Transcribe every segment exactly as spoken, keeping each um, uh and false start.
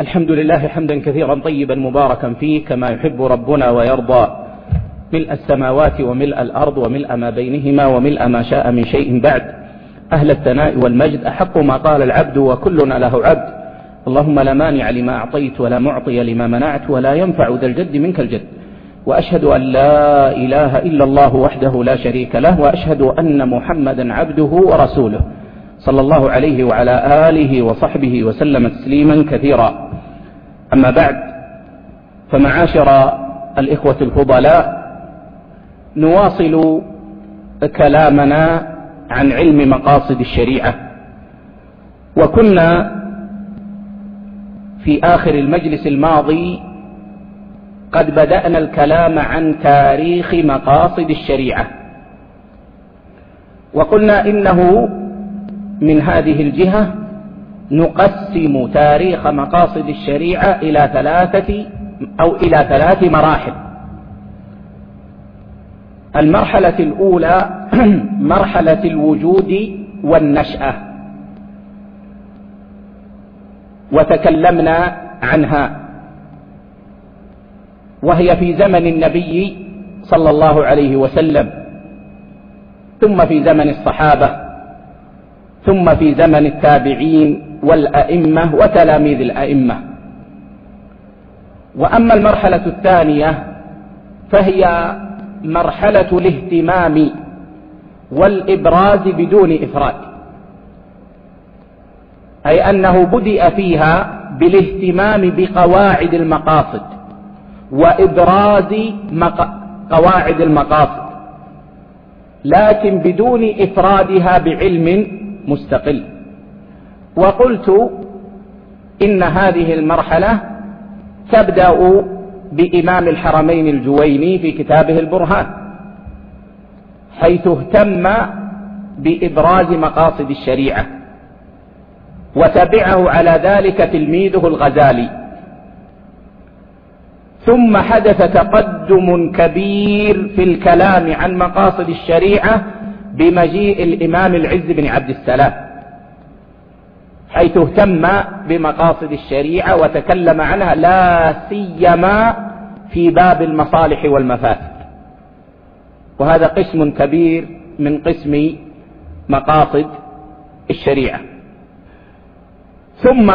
الحمد لله حمدا كثيرا طيبا مباركا فيه كما يحب ربنا ويرضى، ملء السماوات وملء الأرض وملء ما بينهما وملء ما شاء من شيء بعد. أهل الثناء والمجد أحق ما قال العبد وكلنا له عبد. اللهم لا مانع لما أعطيت ولا معطي لما منعت ولا ينفع ذا الجد منك الجد. وأشهد أن لا إله إلا الله وحده لا شريك له، وأشهد أن محمدا عبده ورسوله صلى الله عليه وعلى آله وصحبه وسلم تسليما كثيرا. أما بعد، فمعاشر الإخوة الفضلاء، نواصل كلامنا عن علم مقاصد الشريعة، وكنا في آخر المجلس الماضي قد بدأنا الكلام عن تاريخ مقاصد الشريعة، وقلنا إنه من هذه الجهة نقسم تاريخ مقاصد الشريعة إلى ثلاثة أو إلى ثلاث مراحل. المرحلة الأولى مرحلة الوجود والنشأة، وتكلمنا عنها، وهي في زمن النبي صلى الله عليه وسلم، ثم في زمن الصحابة، ثم في زمن التابعين والأئمة وتلاميذ الأئمة. وأما المرحلة الثانية فهي مرحلة الاهتمام والإبراز بدون إفراد، أي أنه بدأ فيها بالاهتمام بقواعد المقاصد وإبراز قواعد المقاصد، لكن بدون إفرادها بعلم مستقل. وقلت إن هذه المرحلة تبدأ بإمام الحرمين الجويني في كتابه البرهان، حيث اهتم بإبراز مقاصد الشريعة، وتبعه على ذلك تلميذه الغزالي. ثم حدث تقدم كبير في الكلام عن مقاصد الشريعة بمجيء الإمام العز بن عبد السلام، حيث اهتم بمقاصد الشريعة وتكلم عنها لا سيما في باب المصالح والمفاسد، وهذا قسم كبير من قسم مقاصد الشريعة. ثم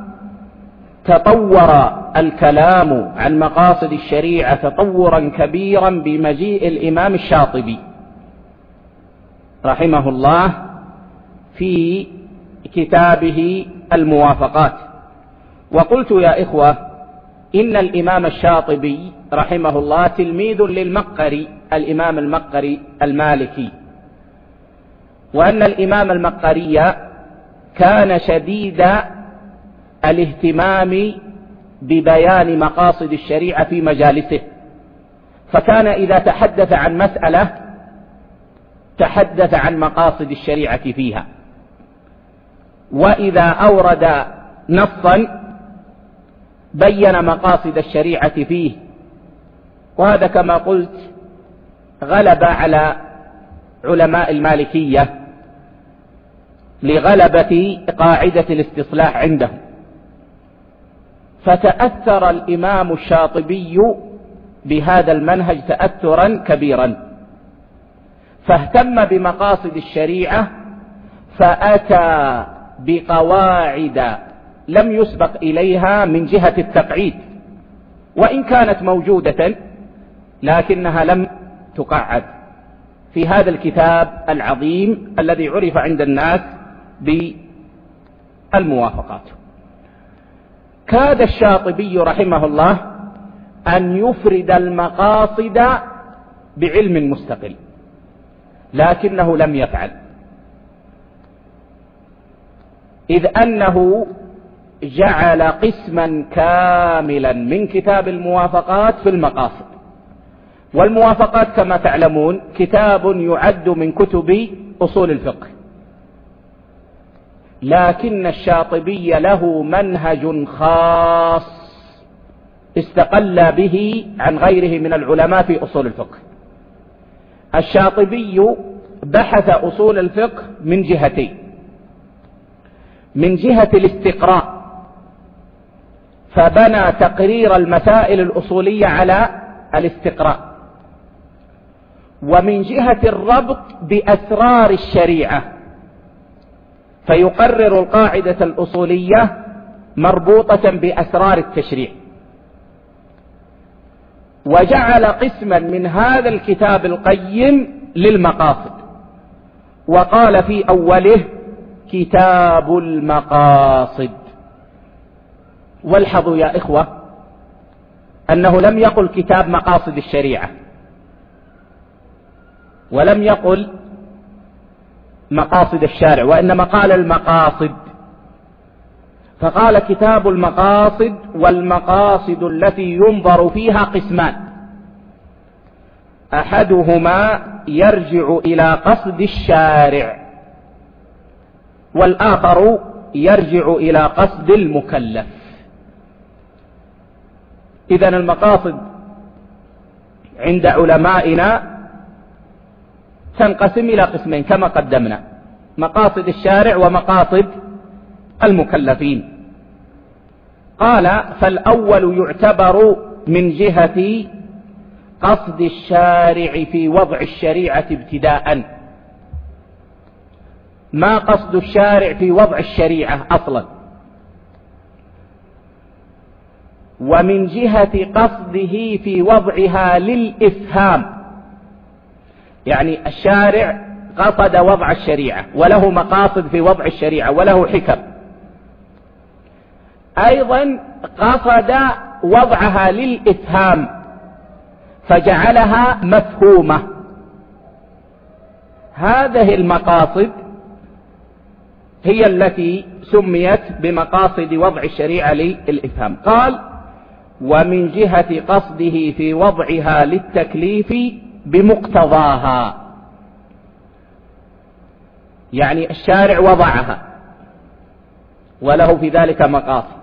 تطور الكلام عن مقاصد الشريعة تطورا كبيرا بمجيء الإمام الشاطبي رحمه الله في كتابه الموافقات. وقلت يا إخوة إن الإمام الشاطبي رحمه الله تلميذ للمقري، الإمام المقري المالكي، وأن الإمام المقري كان شديد الاهتمام ببيان مقاصد الشريعة في مجالسه، فكان إذا تحدث عن مسألة تحدث عن مقاصد الشريعة فيها، وإذا أورد نصا بين مقاصد الشريعة فيه. وهذا كما قلت غلب على علماء المالكية لغلبة قاعدة الاستصلاح عندهم، فتأثر الإمام الشاطبي بهذا المنهج تأثرا كبيرا، فاهتم بمقاصد الشريعة، فأتى بقواعد لم يسبق إليها من جهة التقعيد، وإن كانت موجودة لكنها لم تقعد في هذا الكتاب العظيم الذي عرف عند الناس بالموافقات. كاد الشاطبي رحمه الله أن يفرد المقاصد بعلم مستقل، لكنه لم يفعل، إذ أنه جعل قسما كاملا من كتاب الموافقات في المقاصد. والموافقات كما تعلمون كتاب يعد من كتب أصول الفقه، لكن الشاطبي له منهج خاص استقل به عن غيره من العلماء في أصول الفقه. الشاطبي بحث أصول الفقه من جهتين: من جهة الاستقراء فبنى تقرير المسائل الأصولية على الاستقراء، ومن جهة الربط بأسرار الشريعة فيقرر القاعدة الأصولية مربوطة بأسرار التشريع. وجعل قسما من هذا الكتاب القيم للمقاصد، وقال في أوله كتاب المقاصد. والحظوا يا إخوة أنه لم يقل كتاب مقاصد الشريعة، ولم يقل مقاصد الشارع، وإنما قال المقاصد، فقال كتاب المقاصد. والمقاصد التي ينظر فيها قسمان: أحدهما يرجع إلى قصد الشارع، والآخر يرجع إلى قصد المكلف. إذن المقاصد عند علمائنا تنقسم إلى قسمين كما قدمنا: مقاصد الشارع ومقاصد المكلفين. قال: فالأول يعتبر من جهة قصد الشارع في وضع الشريعة ابتداء. ما قصد الشارع في وضع الشريعة أصلا؟ ومن جهة قصده في وضعها للإفهام، يعني الشارع قصد وضع الشريعة وله مقاصد في وضع الشريعة وله حكم، أيضا قصد وضعها للإفهام فجعلها مفهومة. هذه المقاصد هي التي سميت بمقاصد وضع الشريعة للإفهام. قال: ومن جهة قصده في وضعها للتكليف بمقتضاها، يعني الشارع وضعها وله في ذلك مقاصد،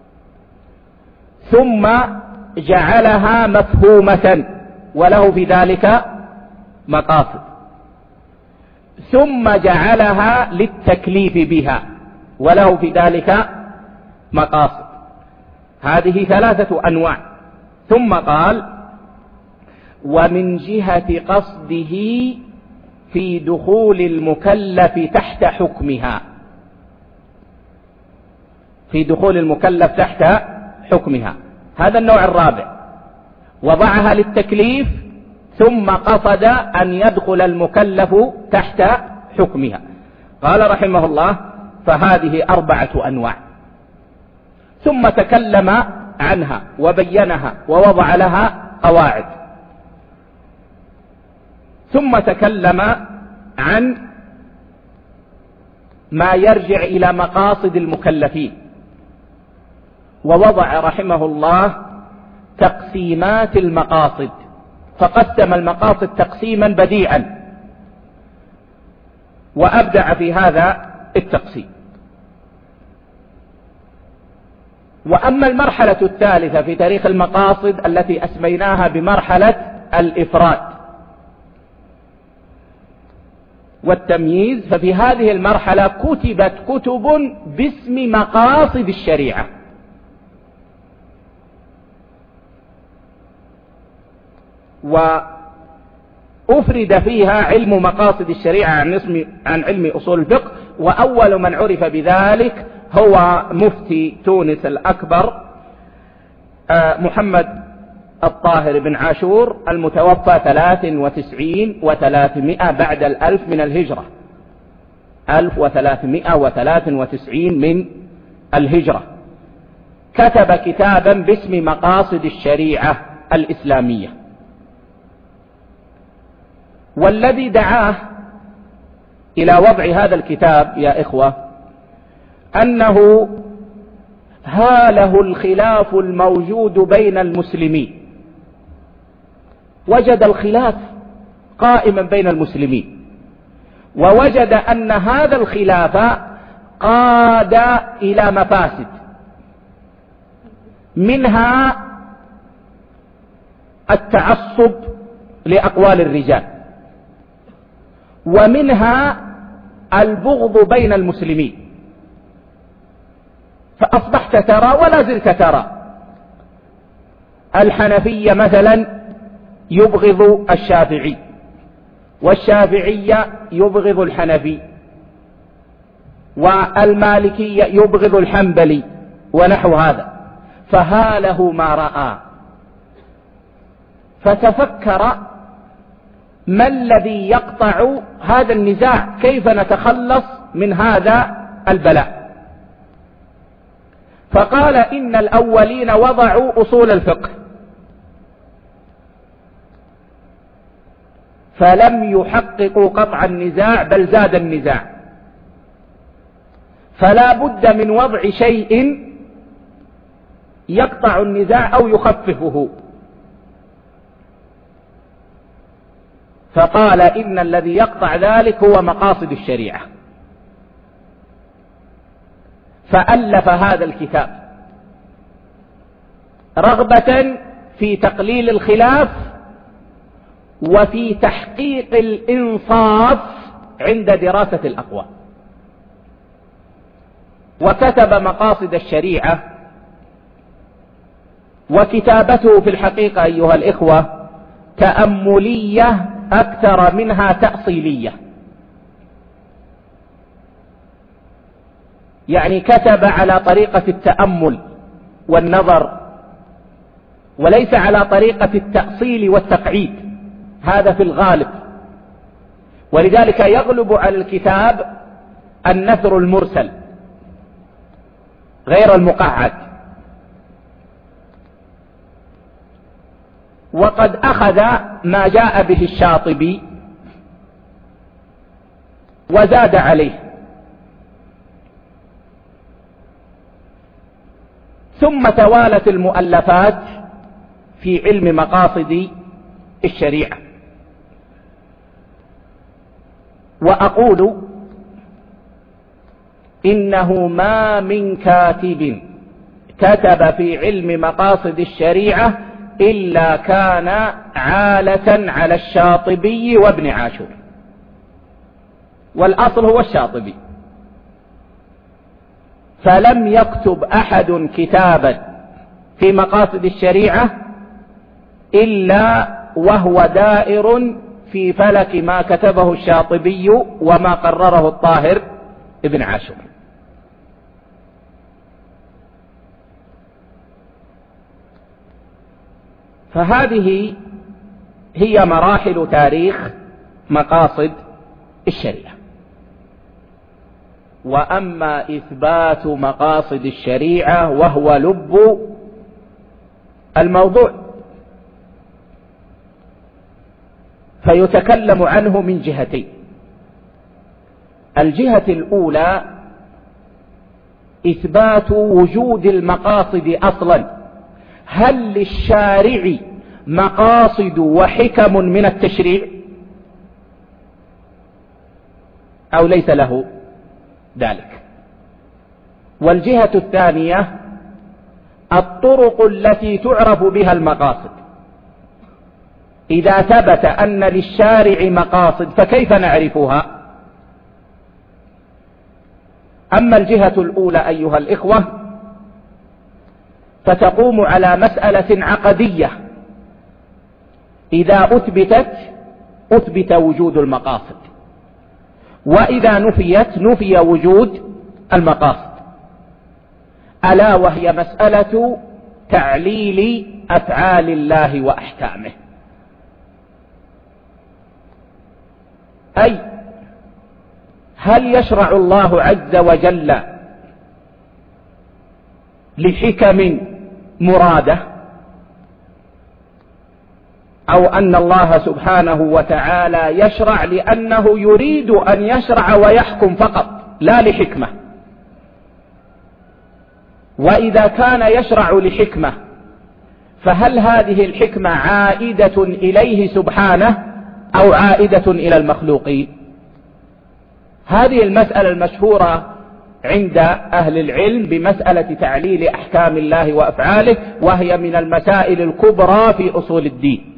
ثم جعلها مفهومة وله في ذلك مقاصد، ثم جعلها للتكليف بها وله في ذلك مقاصد. هذه ثلاثة أنواع. ثم قال: ومن جهة قصده في دخول المكلف تحت حكمها، في دخول المكلف تحت حكمها، هذا النوع الرابع. وضعها للتكليف ثم قصد أن يدخل المكلف تحت حكمها. قال رحمه الله: فهذه أربعة أنواع. ثم تكلم عنها وبينها ووضع لها قواعد. ثم تكلم عن ما يرجع إلى مقاصد المكلفين، ووضع رحمه الله تقسيمات المقاصد، فقسم المقاصد تقسيما بديعا وأبدع في هذا التقسيم. وأما المرحلة الثالثة في تاريخ المقاصد التي أسميناها بمرحلة الإفراد والتمييز، ففي هذه المرحلة كتبت كتب باسم مقاصد الشريعة، وأفرد فيها علم مقاصد الشريعة عن اسم عن علم أصول الفقه. وأول من عرف بذلك هو مفتي تونس الأكبر محمد الطاهر بن عاشور، المتوفى ثلاث وتسعين وثلاثمائة بعد الألف من الهجرة، ألف وثلاثمائة وثلاث وتسعين من الهجرة. كتب كتابا باسم مقاصد الشريعة الإسلامية. والذي دعاه إلى وضع هذا الكتاب يا إخوة أنه هاله الخلاف الموجود بين المسلمين، وجد الخلاف قائما بين المسلمين، ووجد أن هذا الخلاف قاد إلى مفاسد، منها التعصب لأقوال الرجال، ومنها البغض بين المسلمين. فأصبحت ترى ولا زلت ترى الحنفية مثلا يبغض الشافعي، والشافعية يبغض الحنفي، والمالكية يبغض الحنبلي ونحو هذا، فهاله ما رأى، فتفكر ما الذي يقطع هذا النزاع، كيف نتخلص من هذا البلاء. فقال إن الأولين وضعوا أصول الفقه فلم يحققوا قطع النزاع بل زاد النزاع، فلا بد من وضع شيء يقطع النزاع أو يخففه. فقال إن الذي يقطع ذلك هو مقاصد الشريعة، فألف هذا الكتاب رغبة في تقليل الخلاف وفي تحقيق الإنصاف عند دراسة الأقوال. وكتب مقاصد الشريعة، وكتابته في الحقيقة أيها الإخوة تأملية أكثر منها تأصيلية، يعني كتب على طريقة التأمل والنظر وليس على طريقة التأصيل والتقعيد، هذا في الغالب. ولذلك يغلب على الكتاب النثر المرسل غير المقعد. وقد أخذ ما جاء به الشاطبي وزاد عليه، ثم توالت المؤلفات في علم مقاصد الشريعة. وأقول إنه ما من كاتب كتب في علم مقاصد الشريعة إلا كان عالة على الشاطبي وابن عاشور، والأصل هو الشاطبي. فلم يكتب أحد كتابا في مقاصد الشريعة إلا وهو دائر في فلك ما كتبه الشاطبي وما قرره الطاهر ابن عاشور. فهذه هي مراحل تاريخ مقاصد الشريعة. وأما إثبات مقاصد الشريعة وهو لب الموضوع فيتكلم عنه من جهتين. الجهة الأولى إثبات وجود المقاصد أصلا. هل للشارع مقاصد وحكم من التشريع أو ليس له ذلك؟ والجهة الثانية الطرق التي تعرف بها المقاصد. إذا ثبت أن للشارع مقاصد فكيف نعرفها؟ أما الجهة الأولى أيها الإخوة فتقوم على مسألة عقدية، إذا أثبتت أثبت وجود المقاصد، وإذا نفيت نفي وجود المقاصد، ألا وهي مسألة تعليل أفعال الله وأحكامه. أي هل يشرع الله عز وجل لحكم مرادة، أو أن الله سبحانه وتعالى يشرع لأنه يريد أن يشرع ويحكم فقط لا لحكمة؟ وإذا كان يشرع لحكمة فهل هذه الحكمة عائدة إليه سبحانه أو عائدة إلى المخلوقين؟ هذه المسألة المشهورة عند أهل العلم بمسألة تعليل أحكام الله وأفعاله، وهي من المسائل الكبرى في أصول الدين.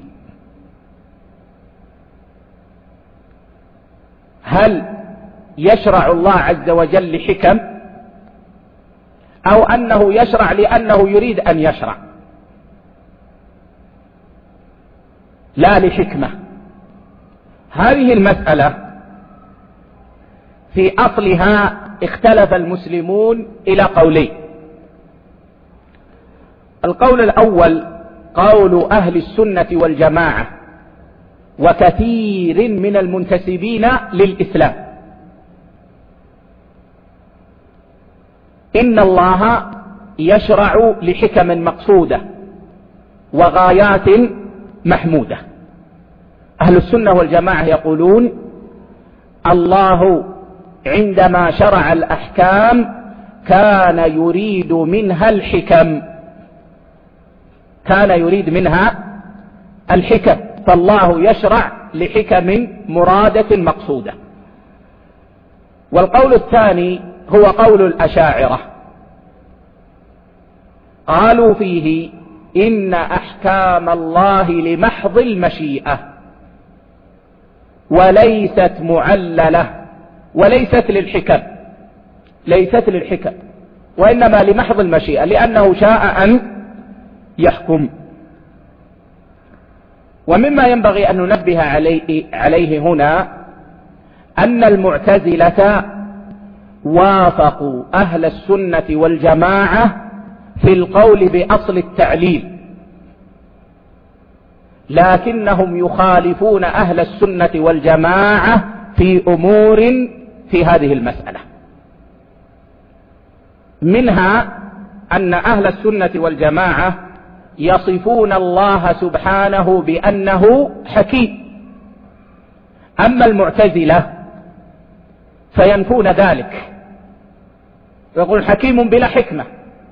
هل يشرع الله عز وجل لحكم، أو أنه يشرع لأنه يريد أن يشرع؟ لا لحكمة. هذه المسألة في أصلها اختلف المسلمون إلى قولين. القول الأول قول أهل السنة والجماعة وكثير من المنتسبين للإسلام، إن الله يشرع لحكم مقصودة وغايات محمودة. أهل السنة والجماعة يقولون الله عندما شرع الأحكام كان يريد منها الحكم، كان يريد منها الحكم، فالله يشرع لحكم مرادة مقصودة. والقول الثاني هو قول الأشاعرة، قالوا فيه إن أحكام الله لمحض المشيئة وليست معللة وليست للحكم، ليست للحكم وإنما لمحض المشيئة، لأنه شاء أن يحكم. ومما ينبغي أن ننبه عليه, عليه هنا أن المعتزلة وافقوا أهل السنة والجماعة في القول بأصل التعليل، لكنهم يخالفون أهل السنة والجماعة في أمور في هذه المسألة. منها أن أهل السنة والجماعة يصفون الله سبحانه بأنه حكيم، أما المعتزلة فينفون ذلك ويقول حكيم بلا حكمة،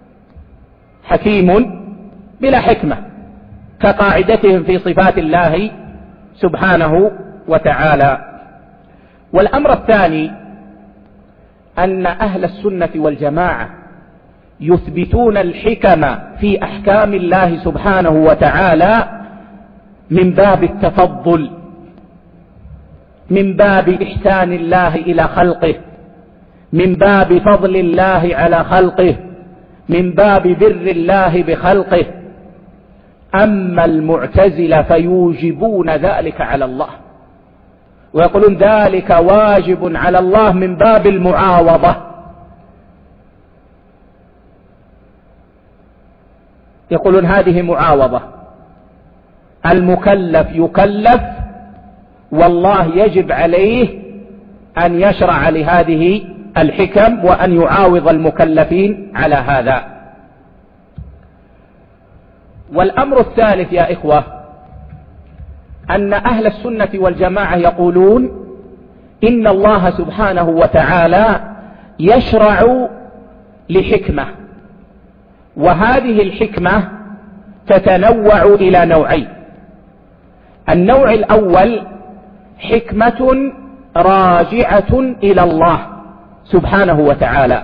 حكيم بلا حكمة، كقاعدتهم في صفات الله سبحانه وتعالى. والأمر الثاني أن أهل السنة والجماعة يثبتون الحكم في أحكام الله سبحانه وتعالى من باب التفضل، من باب إحسان الله إلى خلقه، من باب فضل الله على خلقه، من باب بر الله بخلقه. أما المعتزلة فيوجبون ذلك على الله ويقولون ذلك واجب على الله من باب المعاوضة. يقولون هذه معاوضة، المكلف يكلف والله يجب عليه أن يشرع لهذه الحكم وأن يعاوض المكلفين على هذا. والأمر الثالث يا إخوة أن أهل السنة والجماعة يقولون إن الله سبحانه وتعالى يشرع لحكمة، وهذه الحكمة تتنوع إلى نوعين. النوع الأول حكمة راجعة إلى الله سبحانه وتعالى،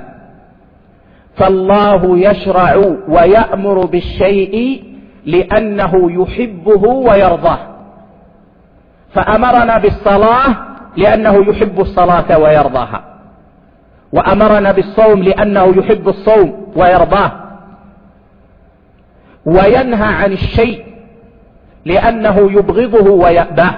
فالله يشرع ويأمر بالشيء لأنه يحبه ويرضاه، فأمرنا بالصلاة لأنه يحب الصلاة ويرضاها، وأمرنا بالصوم لأنه يحب الصوم ويرضاه، وينهى عن الشيء لأنه يبغضه ويأباه،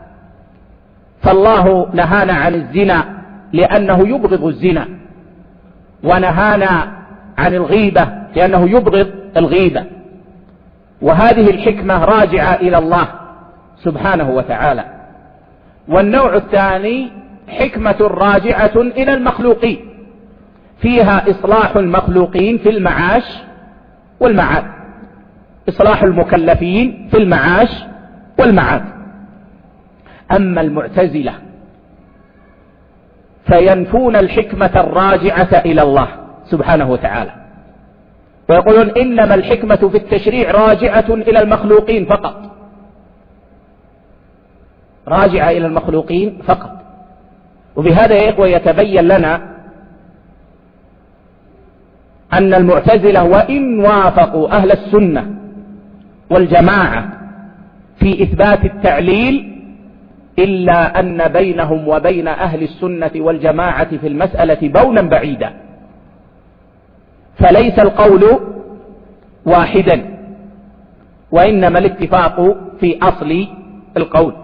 فالله نهانا عن الزنا لأنه يبغض الزنا، ونهانا عن الغيبة لأنه يبغض الغيبة. وهذه الحكمة راجعة إلى الله سبحانه وتعالى. والنوع الثاني حكمة راجعة إلى المخلوقين، فيها إصلاح المخلوقين في المعاش والمعاد، إصلاح المكلفين في المعاش والمعاد. أما المعتزلة فينفون الحكمة الراجعة إلى الله سبحانه وتعالى، ويقولون إنما الحكمة في التشريع راجعة إلى المخلوقين فقط، راجعة إلى المخلوقين فقط. وبهذا يا إخوة يتبين لنا أن المعتزلة وإن وافقوا أهل السنة والجماعة في إثبات التعليل إلا أن بينهم وبين أهل السنة والجماعة في المسألة بونا بعيدا، فليس القول واحدا، وإنما الاتفاق في أصل القول.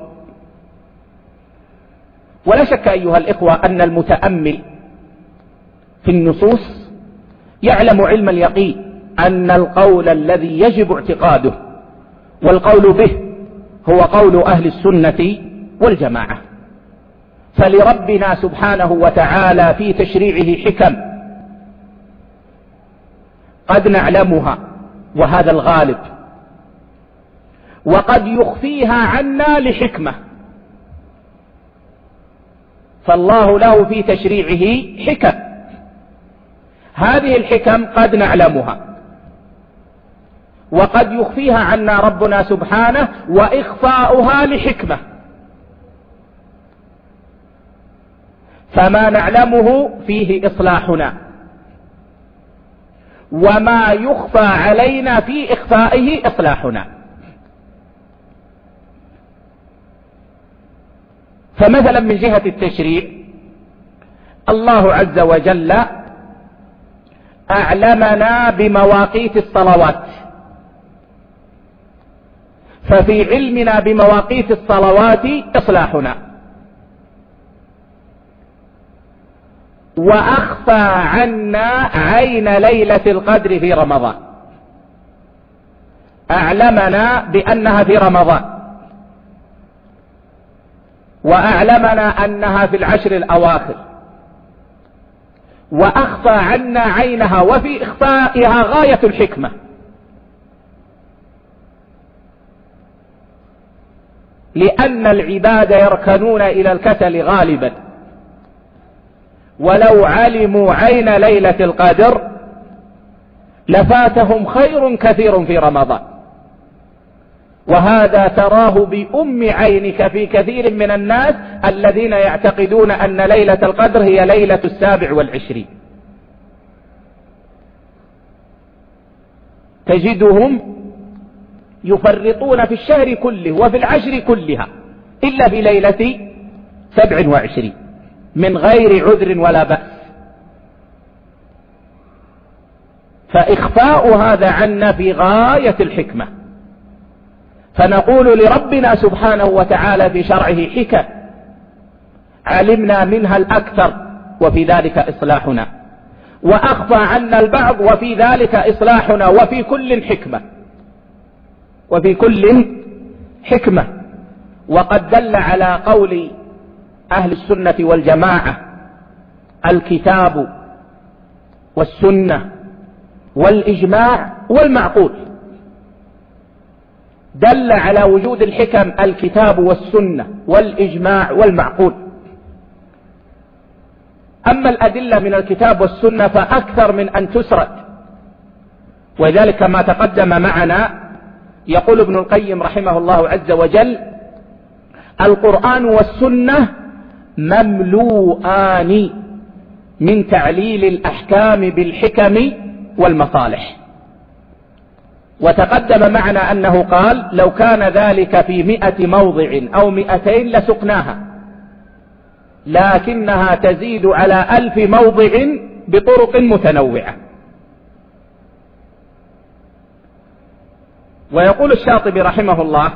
ولا شك أيها الإخوة أن المتأمل في النصوص يعلم علم اليقين أن القول الذي يجب اعتقاده والقول به هو قول أهل السنة والجماعة. فلربنا سبحانه وتعالى في تشريعه حكم قد نعلمها وهذا الغالب، وقد يخفيها عنا لحكمة. فالله له في تشريعه حكم، هذه الحكم قد نعلمها وقد يخفيها عنا ربنا سبحانه، وإخفاؤها لحكمة. فما نعلمه فيه إصلاحنا، وما يخفى علينا في إخفائه إصلاحنا. فمثلا من جهة التشريع الله عز وجل أعلمنا بمواقيت الصلوات، ففي علمنا بمواقيت الصلوات إصلاحنا. وأخفى عنا عين ليلة القدر في رمضان، أعلمنا بأنها في رمضان، وأعلمنا أنها في العشر الأواخر، وأخفى عنا عينها، وفي إخفائها غاية الحكمة. لأن العباد يركنون إلى الكسل غالبا، ولو علموا عين ليلة القدر لفاتهم خير كثير في رمضان. وهذا تراه بأم عينك في كثير من الناس الذين يعتقدون أن ليلة القدر هي ليلة السابع والعشرين، تجدهم يفرطون في الشهر كله وفي العشر كلها إلا في ليلة سبع وعشرين من غير عذر ولا بأس. فإخفاء هذا عنا في غاية الحكمة. فنقول لربنا سبحانه وتعالى في شرعه حكم علمنا منها الأكثر وفي ذلك إصلاحنا، وأخفى عنا البعض وفي ذلك إصلاحنا، وفي كل حكمة، وفي كل حكمة. وقد دل على قول أهل السنة والجماعة الكتاب والسنة والإجماع والمعقول. دل على وجود الحكم الكتاب والسنة والإجماع والمعقول. أما الأدلة من الكتاب والسنة فأكثر من أن تسرد، وذلك ما تقدم معنا. يقول ابن القيم رحمه الله عز وجل: القرآن والسنة مملوءان من تعليل الأحكام بالحكم والمصالح. وتقدم معنا أنه قال: لو كان ذلك في مئة موضع أو مئتين لسقناها، لكنها تزيد على ألف موضع بطرق متنوعة. ويقول الشاطبي رحمه الله: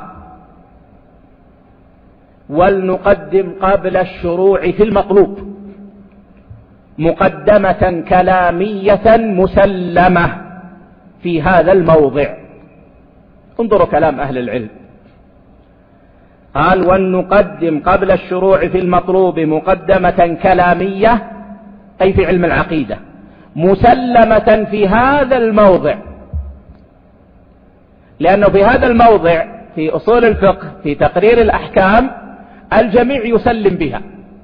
ولنقدم قبل الشروع في المطلوب مقدمة كلامية مسلمة في هذا الموضع. انظروا كلام أهل العلم، قال: ولنقدم قبل الشروع في المطلوب مقدمة كلامية، أي في علم العقيدة، مسلمة في هذا الموضع. لأنه في هذا الموضع في أصول الفقه في تقرير الأحكام الجميع يسلم بها،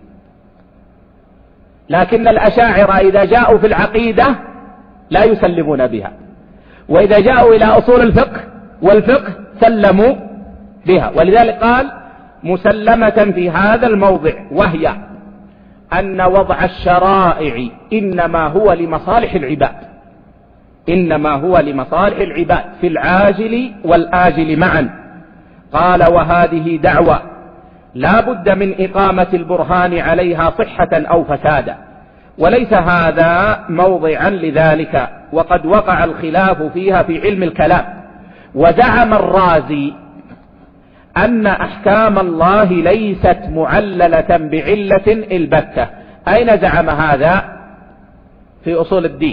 لكن الأشاعرة إذا جاءوا في العقيدة لا يسلمون بها، وإذا جاءوا إلى أصول الفقه والفقه سلموا بها. ولذلك قال: مسلمة في هذا الموضع، وهي أن وضع الشرائع إنما هو لمصالح العباد، إنما هو لمصالح العباد في العاجل والآجل معا. قال: وهذه دعوة لا بد من إقامة البرهان عليها صحة أو فسادا، وليس هذا موضعا لذلك، وقد وقع الخلاف فيها في علم الكلام. وزعم الرازي أن أحكام الله ليست معللة بعلة البتة. أين زعم هذا؟ في أصول الدين،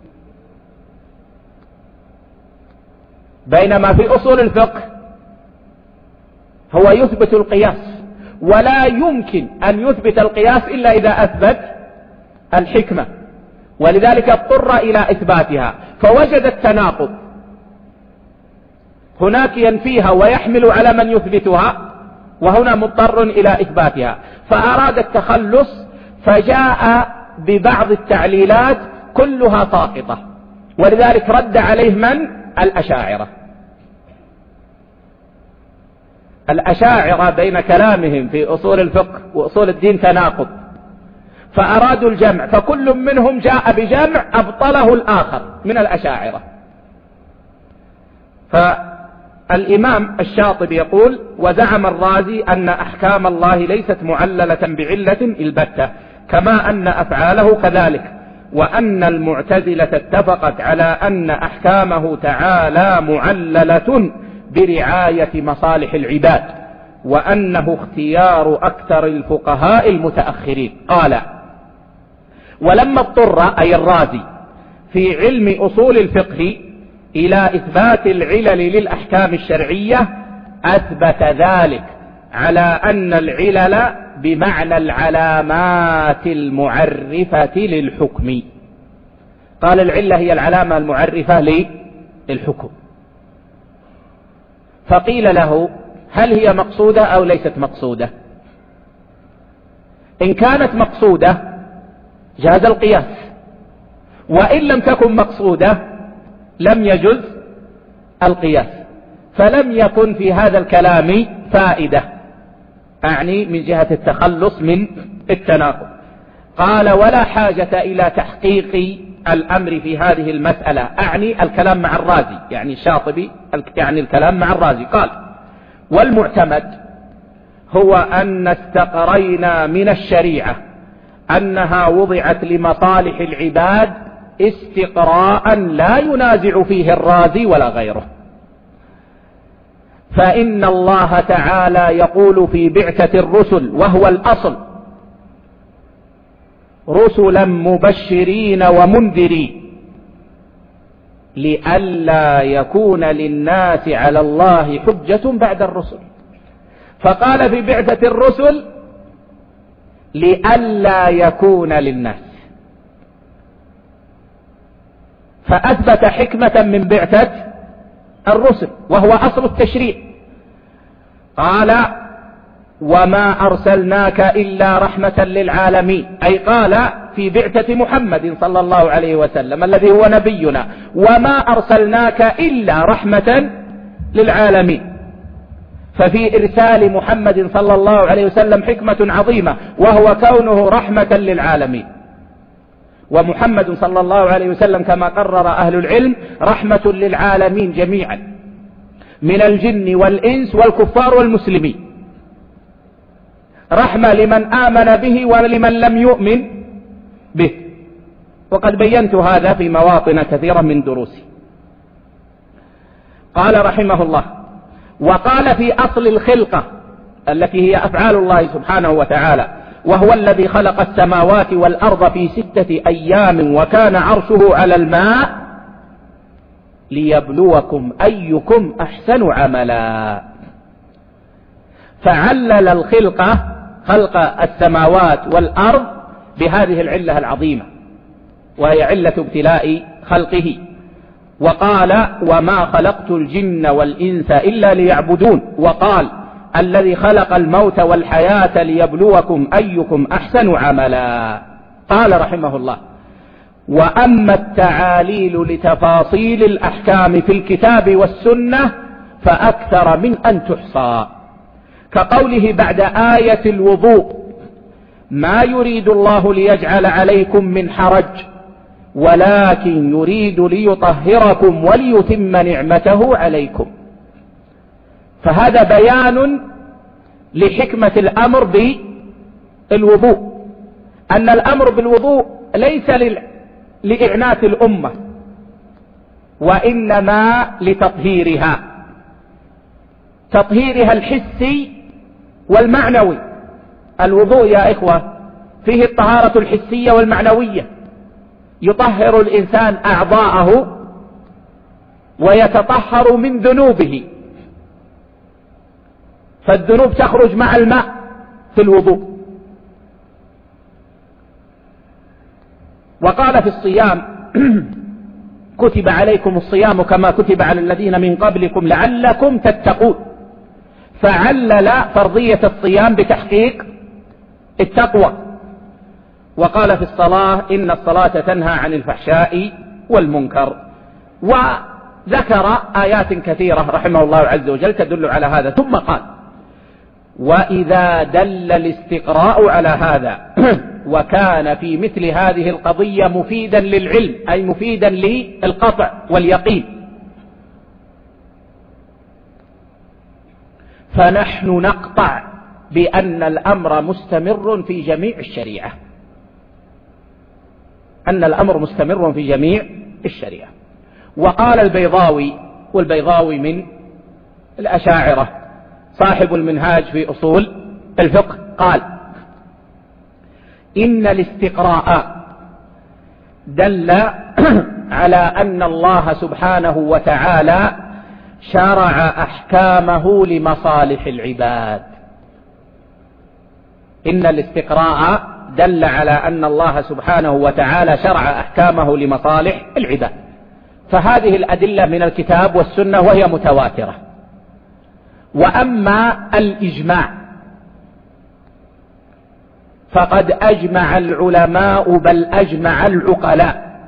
بينما في أصول الفقه هو يثبت القياس، ولا يمكن أن يثبت القياس إلا إذا أثبت الحكمة، ولذلك اضطر إلى إثباتها، فوجد التناقض، هناك ينفيها ويحمل على من يثبتها، وهنا مضطر إلى إثباتها، فأراد التخلص فجاء ببعض التعليلات كلها ساقطة، ولذلك رد عليه من؟ الأشاعرة. الأشاعرة بين كلامهم في أصول الفقه وأصول الدين تناقض، فأرادوا الجمع، فكل منهم جاء بجمع أبطله الآخر من الأشاعرة. فالإمام الشاطبي يقول: وزعم الرازي أن أحكام الله ليست معللة بعلة البتة، كما أن أفعاله كذلك، وأن المعتزلة اتفقت على أن أحكامه تعالى معللة برعاية مصالح العباد، وأنه اختيار أكثر الفقهاء المتأخرين. قال: ولما اضطر أي الرازي في علم أصول الفقه إلى إثبات العلل للأحكام الشرعية، أثبت ذلك على أن العلل بمعنى العلامات المعرفة للحكم. قال: العلة هي العلامة المعرفة للحكم. فقيل له: هل هي مقصودة أو ليست مقصودة؟ إن كانت مقصودة جاز القياس، وإن لم تكن مقصودة لم يجز القياس، فلم يكن في هذا الكلام فائدة، أعني من جهة التخلص من التناقض. قال: ولا حاجة إلى تحقيق الأمر في هذه المسألة، أعني الكلام مع الرازي، يعني الشاطبي يعني الكلام مع الرازي. قال: والمعتمد هو أن استقرينا من الشريعة أنها وضعت لمصالح العباد استقراء لا ينازع فيه الرازي ولا غيره، فإن الله تعالى يقول في بعثة الرسل، وهو الأصل: رسلا مبشرين ومنذرين لئلا يكون للناس على الله حجة بعد الرسل. فقال في بعثة الرسل: لئلا يكون للناس، فأثبت حكمة من بعثة الرسل وهو أصل التشريع. قال: وما أرسلناك إلا رحمة للعالمين، أي قال في بعثة محمد صلى الله عليه وسلم الذي هو نبينا: وما أرسلناك إلا رحمة للعالمين. ففي إرسال محمد صلى الله عليه وسلم حكمة عظيمة، وهو كونه رحمة للعالمين. ومحمد صلى الله عليه وسلم كما قرر أهل العلم رحمة للعالمين جميعا، من الجن والإنس والكفار والمسلمين، رحمة لمن آمن به ولمن لم يؤمن به، وقد بينت هذا في مواطن كثيرة من دروسي. قال رحمه الله: وقال في أصل الخلقة التي هي أفعال الله سبحانه وتعالى: وهو الذي خلق السماوات والأرض في ستة أيام وكان عرشه على الماء ليبلوكم أيكم أحسن عملا. فعلل الخلقة، خلق السماوات والأرض، بهذه العلة العظيمة، وهي علة ابتلاء خلقه. وقال: وما خلقت الجن والإنس إلا ليعبدون. وقال: الذي خلق الموت والحياة ليبلوكم أيكم أحسن عملا. قال رحمه الله: وأما التعاليل لتفاصيل الأحكام في الكتاب والسنة فأكثر من أن تحصى، كقوله بعد آية الوضوء: ما يريد الله ليجعل عليكم من حرج ولكن يريد ليطهركم وليتم نعمته عليكم. فهذا بيان لحكمة الأمر بالوضوء، أن الأمر بالوضوء ليس لإعنات الأمة، وإنما لتطهيرها. تطهيرها الحسي والمعنوي. الوضوء يا إخوة فيه الطهارة الحسية والمعنوية، يطهر الإنسان أعضاءه ويتطهر من ذنوبه، فالذنوب تخرج مع الماء في الوضوء. وقال في الصيام كتب عليكم الصيام كما كتب على الذين من قبلكم لعلكم تتقون، فعلل فرضية الصيام بتحقيق التقوى. وقال في الصلاة إن الصلاة تنهى عن الفحشاء والمنكر، وذكر آيات كثيرة رحمه الله عز وجل تدل على هذا. ثم قال وإذا دل الاستقراء على هذا وكان في مثل هذه القضية مفيدا للعلم، أي مفيدا للقطع واليقين، فنحن نقطع بأن الأمر مستمر في جميع الشريعة، أن الأمر مستمر في جميع الشريعة. وقال البيضاوي، والبيضاوي من الأشاعرة صاحب المنهاج في أصول الفقه، قال إن الاستقراء دل على أن الله سبحانه وتعالى شرع أحكامه لمصالح العباد. إن الاستقراء دل على أن الله سبحانه وتعالى شرع أحكامه لمصالح العباد، فهذه الأدلة من الكتاب والسنة وهي متواترة. وأما الإجماع فقد أجمع العلماء بل أجمع العقلاء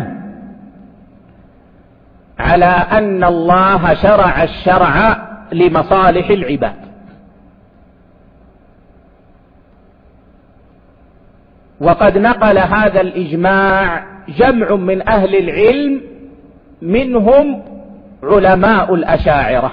على أن الله شرع الشرع لمصالح العباد. وقد نقل هذا الإجماع جمع من أهل العلم منهم علماء الأشاعرة.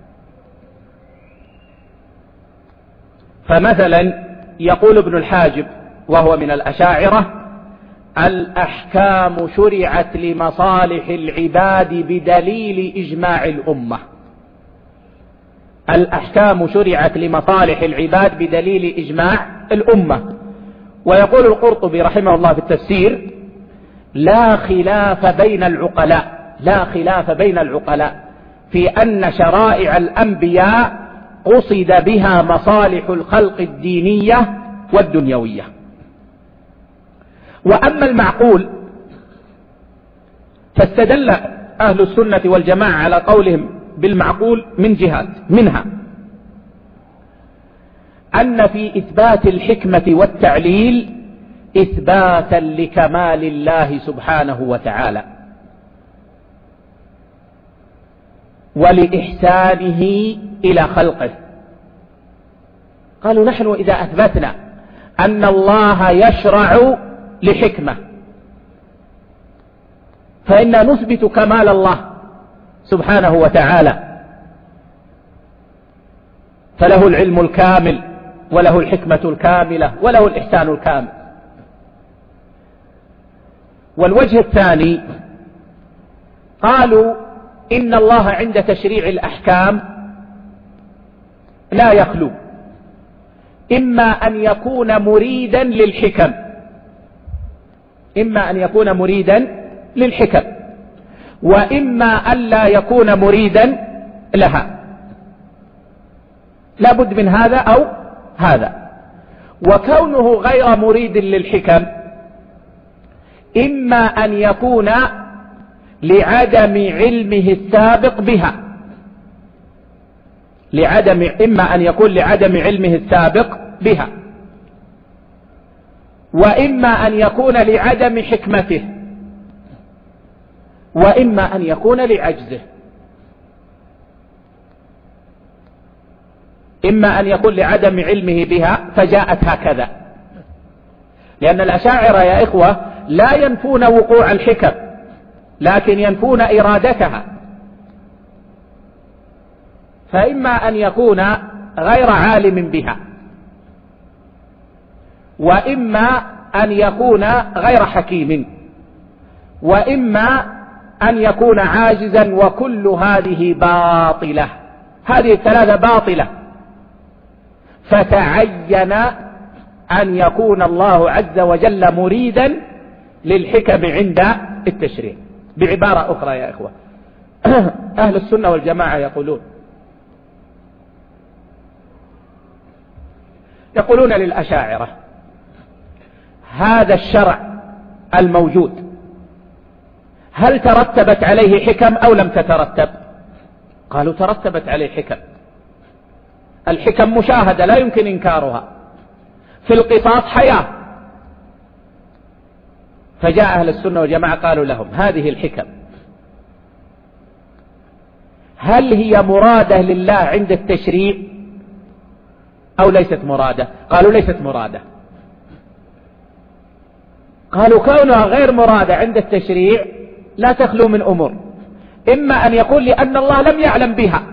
فمثلا يقول ابن الحاجب وهو من الأشاعرة الأحكام شرعت لمصالح العباد بدليل إجماع الأمة. الأحكام شرعت لمصالح العباد بدليل إجماع الأمة. ويقول القرطبي رحمه الله في التفسير لا خلاف بين العقلاء لا خلاف بين العقلاء في أن شرائع الأنبياء قصد بها مصالح الخلق الدينية والدنيوية. وأما المعقول فاستدل أهل السنة والجماعة على قولهم بالمعقول من جهات، منها أن في إثبات الحكمة والتعليل إثباتا لكمال الله سبحانه وتعالى ولإحسانه إلى خلقه. قالوا نحن إذا أثبتنا أن الله يشرع لحكمة فإننا نثبت كمال الله سبحانه وتعالى، فله العلم الكامل وله الحكمة الكاملة وله الإحسان الكامل. والوجه الثاني قالوا إن الله عند تشريع الأحكام لا يخلو إما أن يكون مريدا للحكم إما أن يكون مريدا للحكم وإما أن لا يكون مريدا لها، لا بد من هذا أو هذا. وكونه غير مريد للحكم إما أن يكون لعدم علمه السابق بها لعدم إما أن يكون لعدم علمه السابق بها وإما أن يكون لعدم حكمته وإما أن يكون لعجزه. إما أن يكون لعدم علمه بها فجاءت هكذا، لأن الأشاعرة يا إخوة لا ينفون وقوع الحكم لكن ينفون إرادتها. فإما أن يكون غير عالم بها وإما أن يكون غير حكيم وإما أن يكون عاجزا، وكل هذه باطلة هذه الثلاثة باطلة، فتعين أن يكون الله عز وجل مريدا للحكم عند التشريع. بعبارة أخرى يا إخوة، أهل السنة والجماعة يقولون يقولون للأشاعرة هذا الشرع الموجود هل ترتبت عليه حكم أو لم تترتب؟ قالوا ترتبت عليه حكم. الحكم مشاهدة لا يمكن إنكارها، في القصاص حياة. فجاء أهل السنة والجماعة قالوا لهم هذه الحكم هل هي مرادة لله عند التشريع أو ليست مرادة؟ قالوا ليست مرادة. قالوا كونها غير مرادة عند التشريع لا تخلو من أمور، إما أن يقول لأن الله لم يعلم بها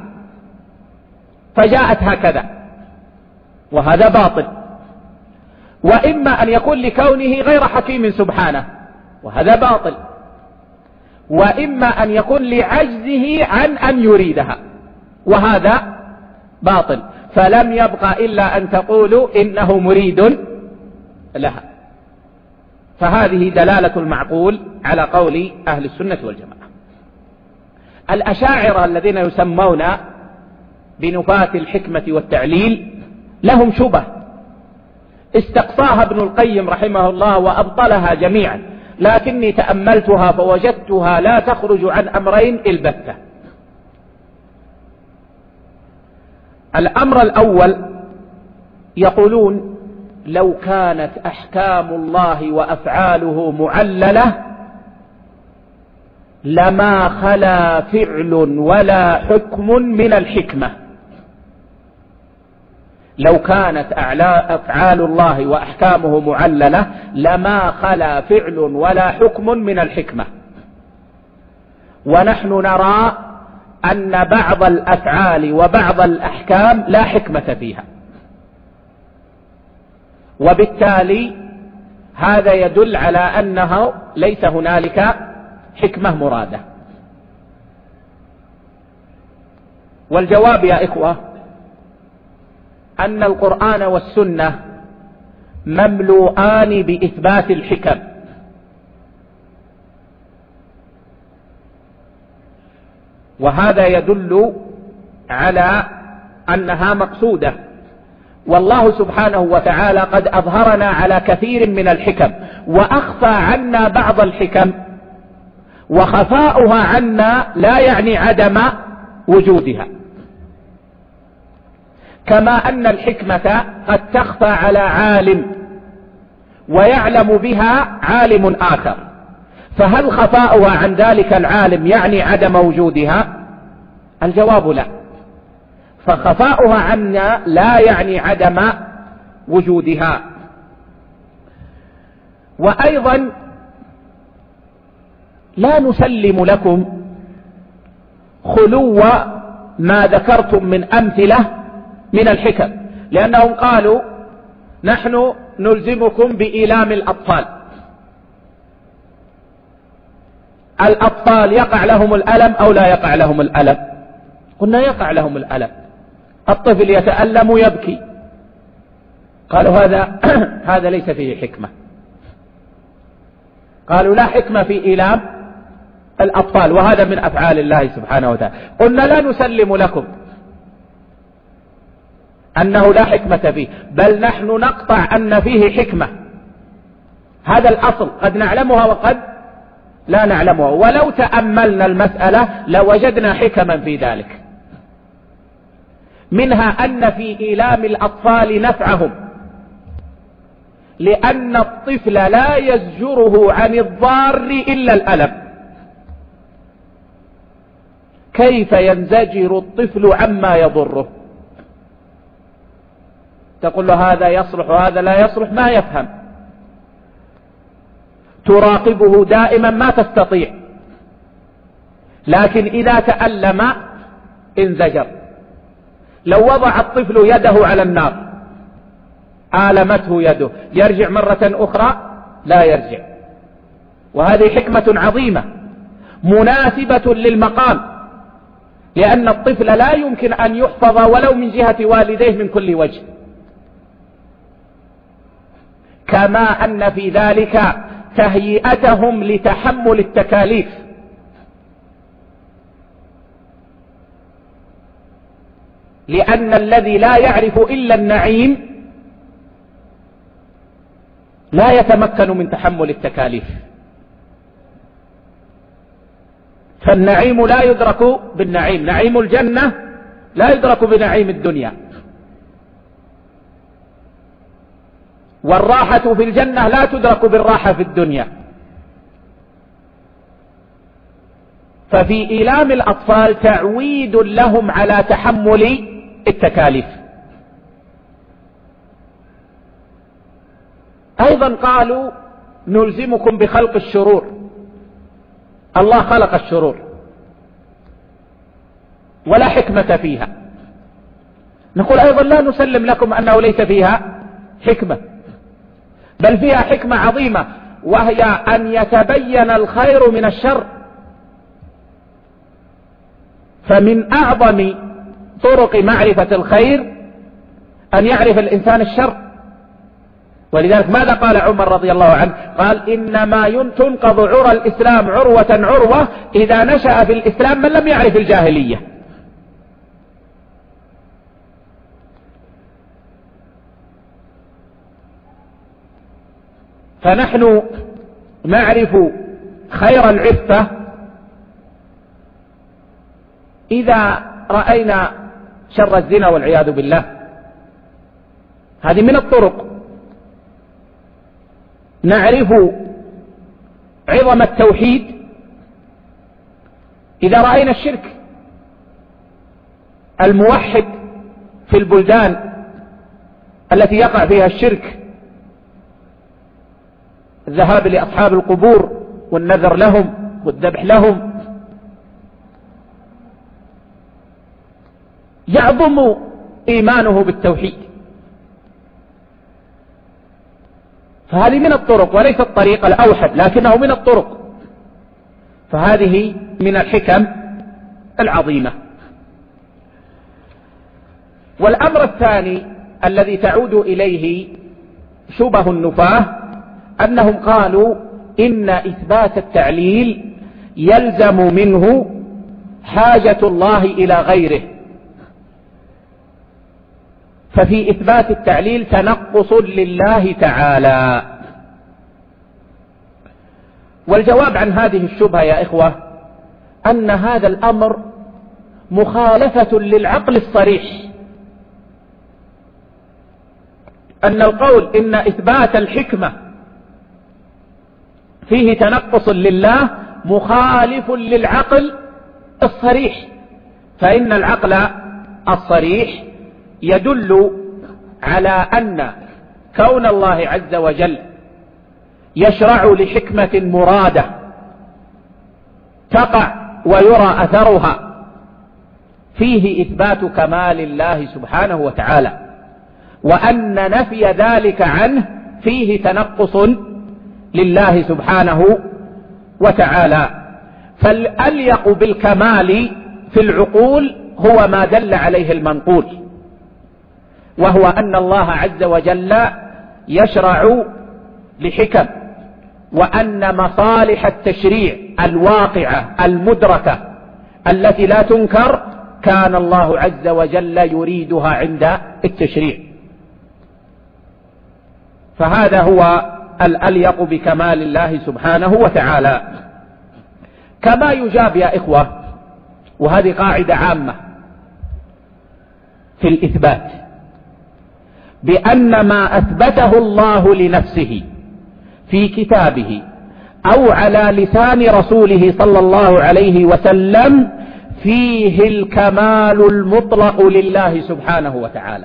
فجاءت هكذا وهذا باطل، وإما أن يقول لكونه غير حكيم سبحانه وهذا باطل، وإما أن يقول لعجزه عن أن يريدها وهذا باطل. فلم يبقى إلا أن تقولوا إنه مريد لها. فهذه دلالة المعقول على قول أهل السنة والجماعة. الأشاعرة الذين يسمون بنفاة الحكمة والتعليل لهم شبه استقصاها ابن القيم رحمه الله وأبطلها جميعا، لكني تأملتها فوجدتها لا تخرج عن أمرين البتة. الأمر الأول يقولون لو كانت أحكام الله وأفعاله معللة لما خلا فعل ولا حكم من الحكمة. لو كانت أفعال الله وأحكامه معللة لما خلا فعل ولا حكم من الحكمة. ونحن نرى أن بعض الأفعال وبعض الأحكام لا حكمة فيها، وبالتالي هذا يدل على أنه ليس هنالك حكمة مرادة. والجواب يا إخوة أن القرآن والسنة مملوءان بإثبات الحكم، وهذا يدل على أنها مقصودة. والله سبحانه وتعالى قد أظهرنا على كثير من الحكم وأخفى عنا بعض الحكم، وخفاؤها عنا لا يعني عدم وجودها، كما أن الحكمة قد تخفى على عالم ويعلم بها عالم آخر، فهل خفاؤها عن ذلك العالم يعني عدم وجودها؟ الجواب لا، فخفاؤها عنا لا يعني عدم وجودها. وأيضا لا نسلم لكم خلو ما ذكرتم من أمثلة من الحكم، لأنهم قالوا نحن نلزمكم بإيلام الأطفال. الأطفال يقع لهم الألم أو لا يقع لهم الألم؟ قلنا يقع لهم الألم، الطفل يتألم ويبكي. قالوا هذا هذا ليس فيه حكمة. قالوا لا حكمة في إيلام الأطفال، وهذا من أفعال الله سبحانه وتعالى. قلنا لا نسلم لكم أنه لا حكمة فيه، بل نحن نقطع أن فيه حكمة. هذا الأصل قد نعلمها وقد لا نعلمها، ولو تأملنا المسألة لوجدنا حكما في ذلك. منها أن في إيلام الأطفال نفعهم، لأن الطفل لا يزجره عن الضار إلا الألم. كيف ينزجر الطفل عما يضره؟ تقول له هذا يصلح وهذا لا يصلح، ما يفهم. تراقبه دائما ما تستطيع، لكن إذا تألم انزجر. لو وضع الطفل يده على النار آلمته يده، يرجع مرة أخرى؟ لا يرجع. وهذه حكمة عظيمة مناسبة للمقام، لأن الطفل لا يمكن أن يحفظ ولو من جهة والديه من كل وجه، كما أن في ذلك تهيئتهم لتحمل التكاليف. لأن الذي لا يعرف إلا النعيم لا يتمكن من تحمل التكاليف، فالنعيم لا يدرك بالنعيم، نعيم الجنة لا يدرك بنعيم الدنيا، والراحة في الجنة لا تدرك بالراحة في الدنيا. ففي إيلام الأطفال تعويد لهم على تحمل التكاليف. أيضا قالوا نلزمكم بخلق الشرور، الله خلق الشرور ولا حكمة فيها. نقول أيضا لا نسلم لكم أنه ليس فيها حكمة، بل فيها حكمة عظيمة، وهي أن يتبين الخير من الشر. فمن أعظم طرق معرفة الخير أن يعرف الإنسان الشر. ولذلك ماذا قال عمر رضي الله عنه؟ قال إنما تنقض عرى الإسلام عروة عروة إذا نشأ في الإسلام من لم يعرف الجاهلية. فنحن نعرف خير العفة إذا رأينا شر الزنا والعياذ بالله. هذه من الطرق. نعرف عظم التوحيد إذا رأينا الشرك. الموحد في البلدان التي يقع فيها الشرك، الذهاب لأصحاب القبور والنذر لهم والذبح لهم، يعظم إيمانه بالتوحيد. فهذه من الطرق وليس الطريق الأوحد، لكنه من الطرق. فهذه من الحكم العظيمة. والأمر الثاني الذي تعود إليه شبه النفاة أنهم قالوا إن إثبات التعليل يلزم منه حاجة الله إلى غيره، ففي إثبات التعليل تنقص لله تعالى. والجواب عن هذه الشبهة يا إخوة أن هذا الأمر مخالفة للعقل الصريح. أن القول إن إثبات الحكمة فيه تنقص لله مخالف للعقل الصريح، فإن العقل الصريح يدل على أن كون الله عز وجل يشرع لحكمة مرادة تقع ويرى أثرها فيه إثبات كمال الله سبحانه وتعالى، وأن نفي ذلك عنه فيه تنقص لله سبحانه وتعالى. فالأليق بالكمال في العقول هو ما دل عليه المنقول، وهو أن الله عز وجل يشرع لحكم، وأن مصالح التشريع الواقعة المدركة التي لا تنكر كان الله عز وجل يريدها عند التشريع. فهذا هو الأليق بكمال الله سبحانه وتعالى. كما يجاب يا إخوة، وهذه قاعدة عامة في الإثبات، بأن ما أثبته الله لنفسه في كتابه أو على لسان رسوله صلى الله عليه وسلم فيه الكمال المطلق لله سبحانه وتعالى،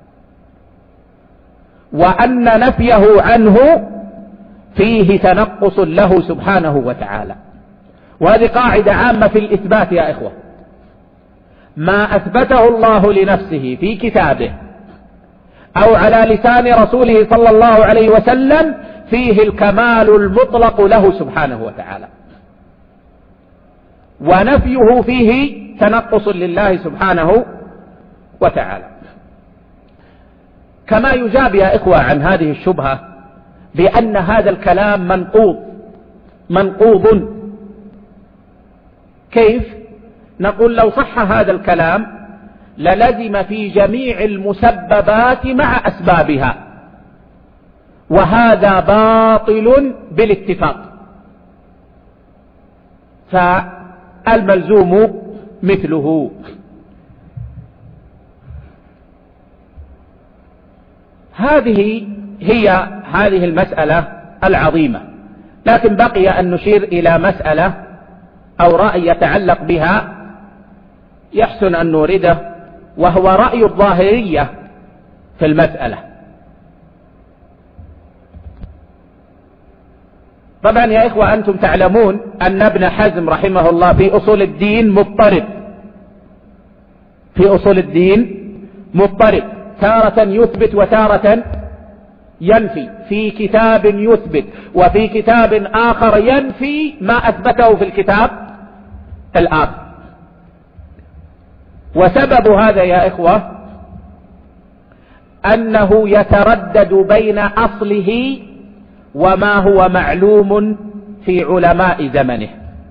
وأن نفيه عنه فيه تنقص له سبحانه وتعالى. وهذه قاعدة عامة في الإثبات يا إخوة. ما أثبته الله لنفسه في كتابه أو على لسان رسوله صلى الله عليه وسلم فيه الكمال المطلق له سبحانه وتعالى، ونفيه فيه تنقص لله سبحانه وتعالى. كما يجاب يا إخوة عن هذه الشبهة بأن هذا الكلام منقوض منقوض. كيف؟ نقول لو صح هذا الكلام للزم في جميع المسببات مع أسبابها، وهذا باطل بالاتفاق، فالملزوم مثله. هذه هي هذه المسألة العظيمة، لكن بقي أن نشير إلى مسألة أو رأي يتعلق بها يحسن أن نورده، وهو رأي الظاهرية في المسألة. طبعا يا إخوة أنتم تعلمون أن ابن حزم رحمه الله في أصول الدين مضطرب، في أصول الدين مضطرب، تارة يثبت وتارة ينفي، في كتاب يثبت وفي كتاب آخر ينفي ما أثبته في الكتاب الآخر. وسبب هذا يا إخوة أنه يتردد بين أصله وما هو معلوم في علماء زمنه.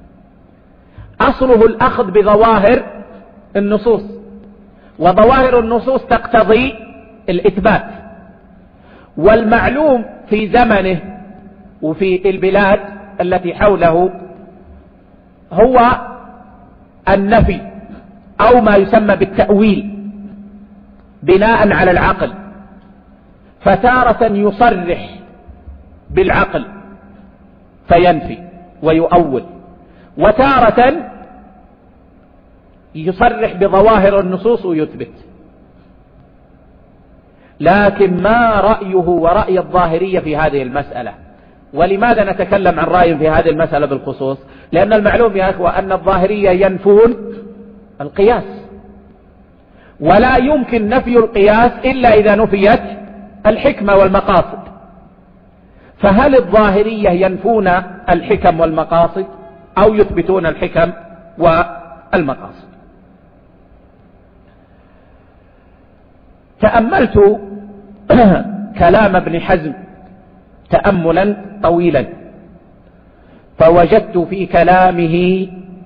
أصله الأخذ بظواهر النصوص، وظواهر النصوص تقتضي الإثبات، والمعلوم في زمنه وفي البلاد التي حوله هو النفي أو ما يسمى بالتأويل بناء على العقل، فتارة يصرح بالعقل فينفي ويؤول، وتارة يصرح بظواهر النصوص ويثبت. لكن ما رأيه ورأي الظاهرية في هذه المسألة؟ ولماذا نتكلم عن رأي في هذه المسألة بالخصوص؟ لأن المعلوم يا أخوة أن الظاهرية ينفون القياس، ولا يمكن نفي القياس إلا إذا نفيت الحكمة والمقاصد. فهل الظاهرية ينفون الحكم والمقاصد أو يثبتون الحكم والمقاصد؟ تأملت كلام ابن حزم تأملا طويلا، فوجدت في كلامه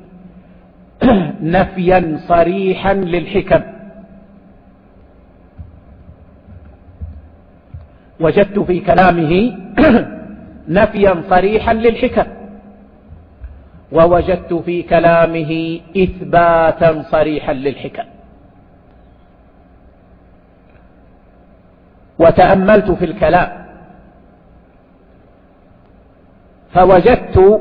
نفيا صريحا للحكم، وجدت في كلامه نفيا صريحا للحكم، ووجدت في كلامه إثباتا صريحا للحكم. وتأملت في الكلام فوجدت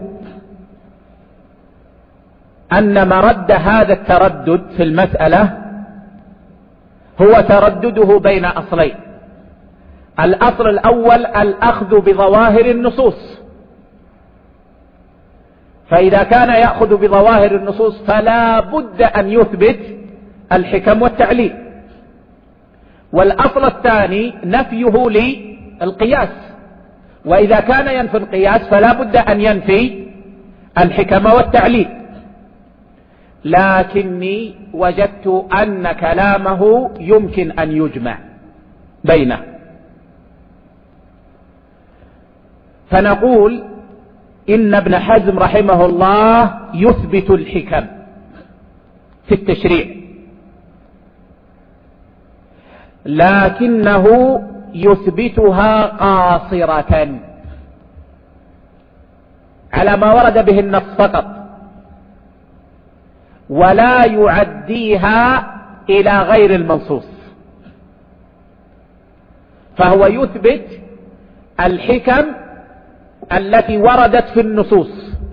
أن مرد هذا التردد في المسألة هو تردده بين أصلين. الأصل الأول الأخذ بظواهر النصوص، فإذا كان يأخذ بظواهر النصوص فلا بد أن يثبت الحكم والتعليل. والأصل الثاني نفيه للقياس، وإذا كان ينفي القياس فلا بد أن ينفي الحكم والتعليل. لكني وجدت أن كلامه يمكن أن يجمع بينه، فنقول إن ابن حزم رحمه الله يثبت الحكم في التشريع، لكنه يثبتها قاصرة على ما ورد به النص فقط، ولا يعديها إلى غير المنصوص. فهو يثبت الحكم التي وردت في النصوص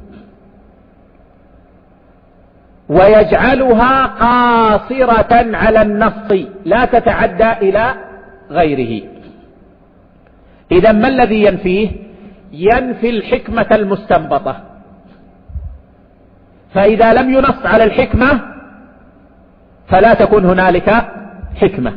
ويجعلها قاصرة على النص لا تتعدى إلى غيره. إذا ما الذي ينفيه؟ ينفي الحكمة المستنبطة، فإذا لم ينص على الحكمة فلا تكون هنالك حكمة،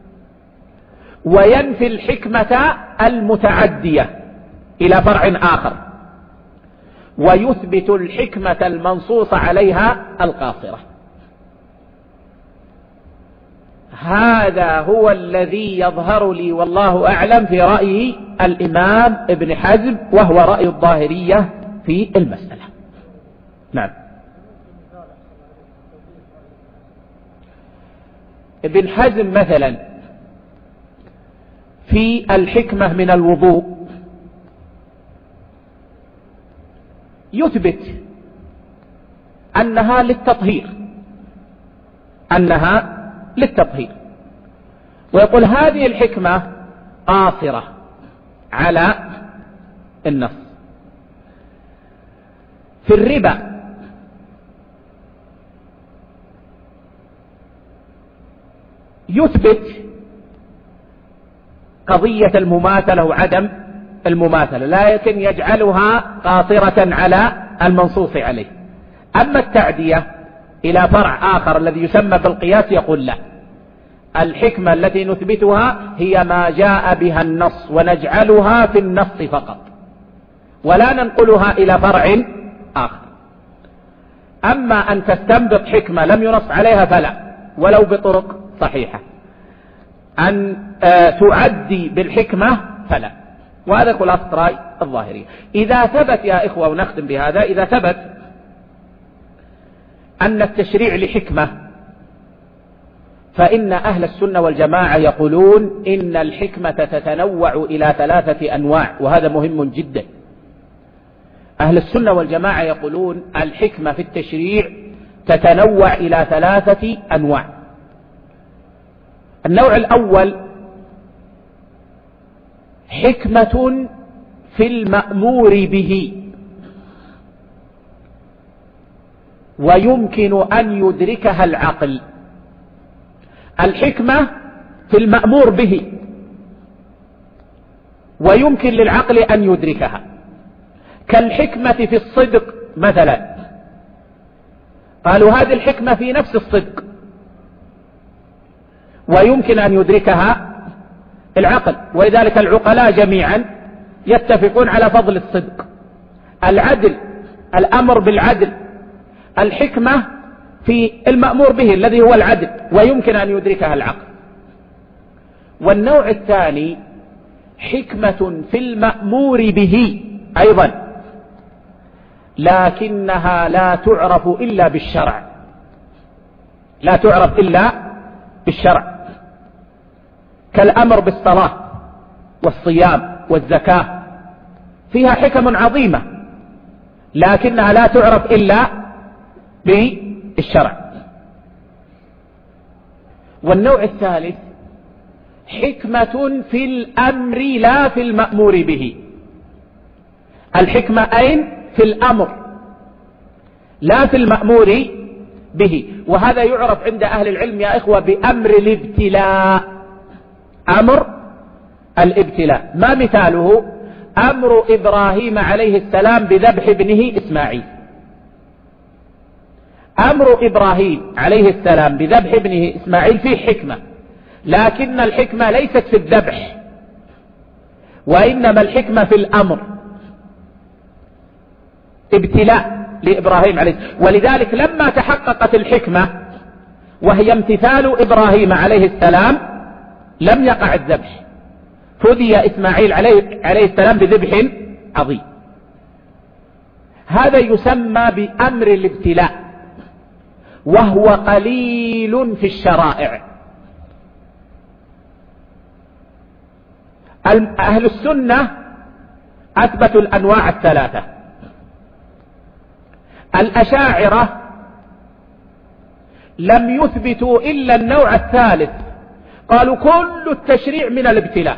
وينفي الحكمة المتعدية إلى فرع آخر، ويثبت الحكمة المنصوص عليها القاصرة. هذا هو الذي يظهر لي والله أعلم في رأي الإمام ابن حزم، وهو رأي الظاهرية في المسألة. نعم. ابن حزم مثلا في الحكمة من الوضوء يثبت أنها للتطهير، أنها للتطهير، ويقول هذه الحكمة قاصرة على النص. في الربا يثبت قضية المماثلة وعدم المماثلة، لكن يجعلها قاصرة على المنصوص عليه. أما التعدية إلى فرع آخر الذي يسمى بالقياس يقول لا، الحكمة التي نثبتها هي ما جاء بها النص ونجعلها في النص فقط، ولا ننقلها إلى فرع آخر. أما أن تستنبط حكمة لم ينص عليها فلا، ولو بطرق صحيحة. أن تعدي بالحكمة فلا. وهذا خلاصة رأي الظاهرية. إذا ثبت يا إخوة، ونختم بهذا، إذا ثبت أن التشريع لحكمة، فإن أهل السنة والجماعة يقولون إن الحكمة تتنوع إلى ثلاثة أنواع، وهذا مهم جدا. أهل السنة والجماعة يقولون الحكمة في التشريع تتنوع إلى ثلاثة أنواع. النوع الأول حكمة في المأمور به، ويمكن أن يدركها العقل. الحكمة في المأمور به ويمكن للعقل أن يدركها، كالحكمة في الصدق مثلا. قالوا هذه الحكمة في نفس الصدق ويمكن أن يدركها العقل، ولذلك العقلاء جميعا يتفقون على فضل الصدق. العدل، الأمر بالعدل، الحكمة في المأمور به الذي هو العدل، ويمكن أن يدركها العقل. والنوع الثاني حكمة في المأمور به أيضا، لكنها لا تعرف إلا بالشرع، لا تعرف إلا بالشرع، كالأمر بالصلاة والصيام والزكاة، فيها حكم عظيمة لكنها لا تعرف إلا بالشرع. والنوع الثالث حكمة في الأمر لا في المأمور به. الحكمة أين؟ في الأمر لا في المأمور به. وهذا يعرف عند أهل العلم يا إخوة بأمر الابتلاء. أمر الابتلاء، ما مثاله؟ أمر إبراهيم عليه السلام بذبح ابنه إسماعيل. أمر إبراهيم عليه السلام بذبح ابنه إسماعيل فيه حكمة، لكن الحكمة ليست في الذبح، وإنما الحكمة في الأمر، ابتلاء لإبراهيم عليه السلام. ولذلك لما تحققت الحكمة وهي امتثال إبراهيم عليه السلام لم يقع الذبح، فدي إسماعيل عليه, عليه السلام بذبح عظيم. هذا يسمى بأمر الابتلاء، وهو قليل في الشرائع. أهل السنة أثبتوا الأنواع الثلاثة. الأشاعرة لم يثبتوا إلا النوع الثالث، قالوا كل التشريع من الابتلاء،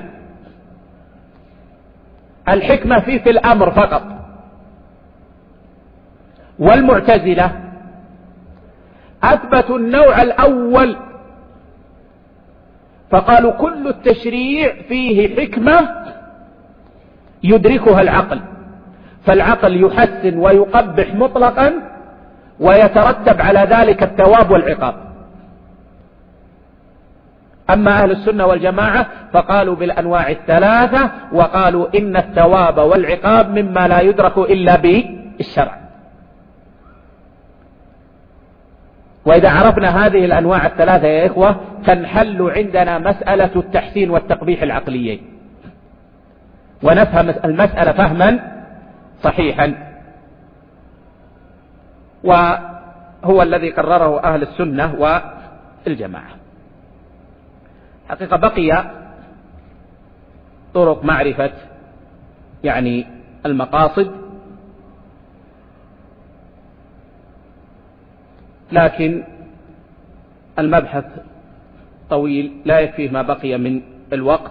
الحكمة فيه في الأمر فقط. والمعتزلة أثبتوا النوع الأول، فقالوا كل التشريع فيه حكمة يدركها العقل، فالعقل يحسن ويقبح مطلقا ويترتب على ذلك الثواب والعقاب. أما أهل السنة والجماعة فقالوا بالأنواع الثلاثة، وقالوا إن الثواب والعقاب مما لا يدرك إلا بالشرع. وإذا عرفنا هذه الأنواع الثلاثة يا إخوة تنحل عندنا مسألة التحسين والتقبيح العقليين، ونفهم المسألة فهما صحيحا، وهو الذي قرره أهل السنة والجماعة. حقيقة بقي طرق معرفة يعني المقاصد، لكن المبحث طويل لا يكفيه ما بقي من الوقت،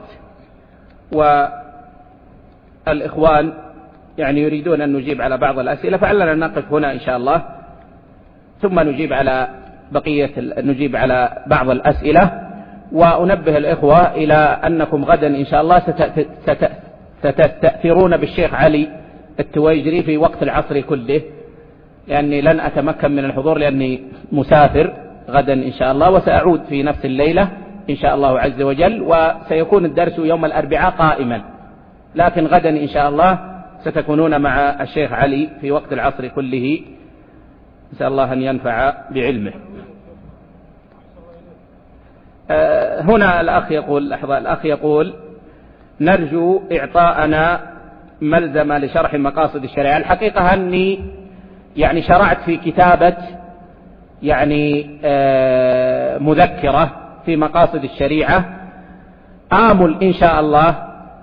والإخوان يعني يريدون أن نجيب على بعض الأسئلة، فعلنا نقف هنا إن شاء الله، ثم نجيب على بقية نجيب على بعض الأسئلة. وأنبه الإخوة إلى أنكم غدا إن شاء الله ستستأثرون بالشيخ علي التويجري في وقت العصر كله، لأني لن أتمكن من الحضور لأني مسافر غدا إن شاء الله، وسأعود في نفس الليلة إن شاء الله عز وجل، وسيكون الدرس يوم الأربعاء قائما، لكن غدا إن شاء الله ستكونون مع الشيخ علي في وقت العصر كله، نسأل الله أن ينفع بعلمه. أه هنا الأخ يقول لحظة الأخ يقول نرجو إعطاءنا ملزمة لشرح مقاصد الشريعة. الحقيقة أني يعني شرعت في كتابة يعني أه مذكرة في مقاصد الشريعة، آمل إن شاء الله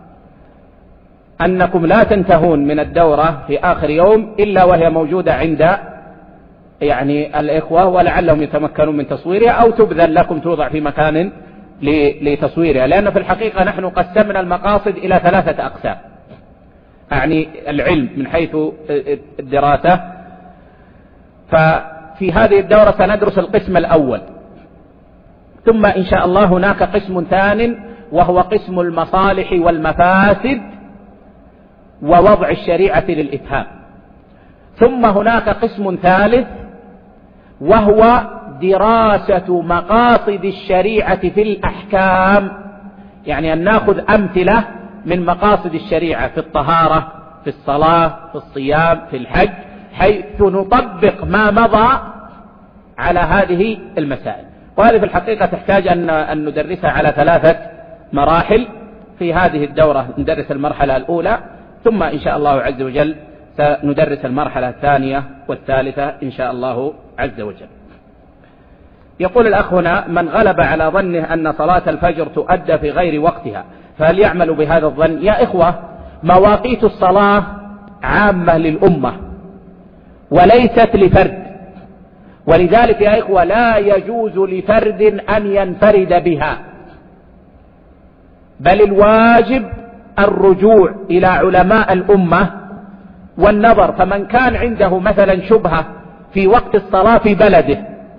أنكم لا تنتهون من الدورة في آخر يوم إلا وهي موجودة عند يعني الإخوة، ولعلهم يتمكنون من تصويرها أو تبذل لكم توضع في مكان لتصويرها، لأن في الحقيقة نحن قسمنا المقاصد إلى ثلاثة أقسام، يعني العلم من حيث الدراسة. ففي هذه الدورة سندرس القسم الأول، ثم إن شاء الله هناك قسم ثاني وهو قسم المصالح والمفاسد ووضع الشريعة للإفهام، ثم هناك قسم ثالث وهو دراسة مقاصد الشريعة في الأحكام، يعني أن نأخذ أمثلة من مقاصد الشريعة في الطهارة، في الصلاة، في الصيام، في الحج، حيث نطبق ما مضى على هذه المسائل. وهذه في الحقيقة تحتاج أن ندرسها على ثلاثة مراحل. في هذه الدورة ندرس المرحلة الأولى، ثم إن شاء الله عز وجل سندرس المرحلة الثانية والثالثة إن شاء الله عز وجل. يقول الأخ هنا من غلب على ظنه أن صلاة الفجر تؤدى في غير وقتها فهل يعمل بهذا الظن؟ يا إخوة مواقيت الصلاة عامة للأمة وليست لفرد، ولذلك يا إخوة لا يجوز لفرد أن ينفرد بها، بل الواجب الرجوع إلى علماء الأمة والنظر. فمن كان عنده مثلا شبهة في وقت الصلاة في بلده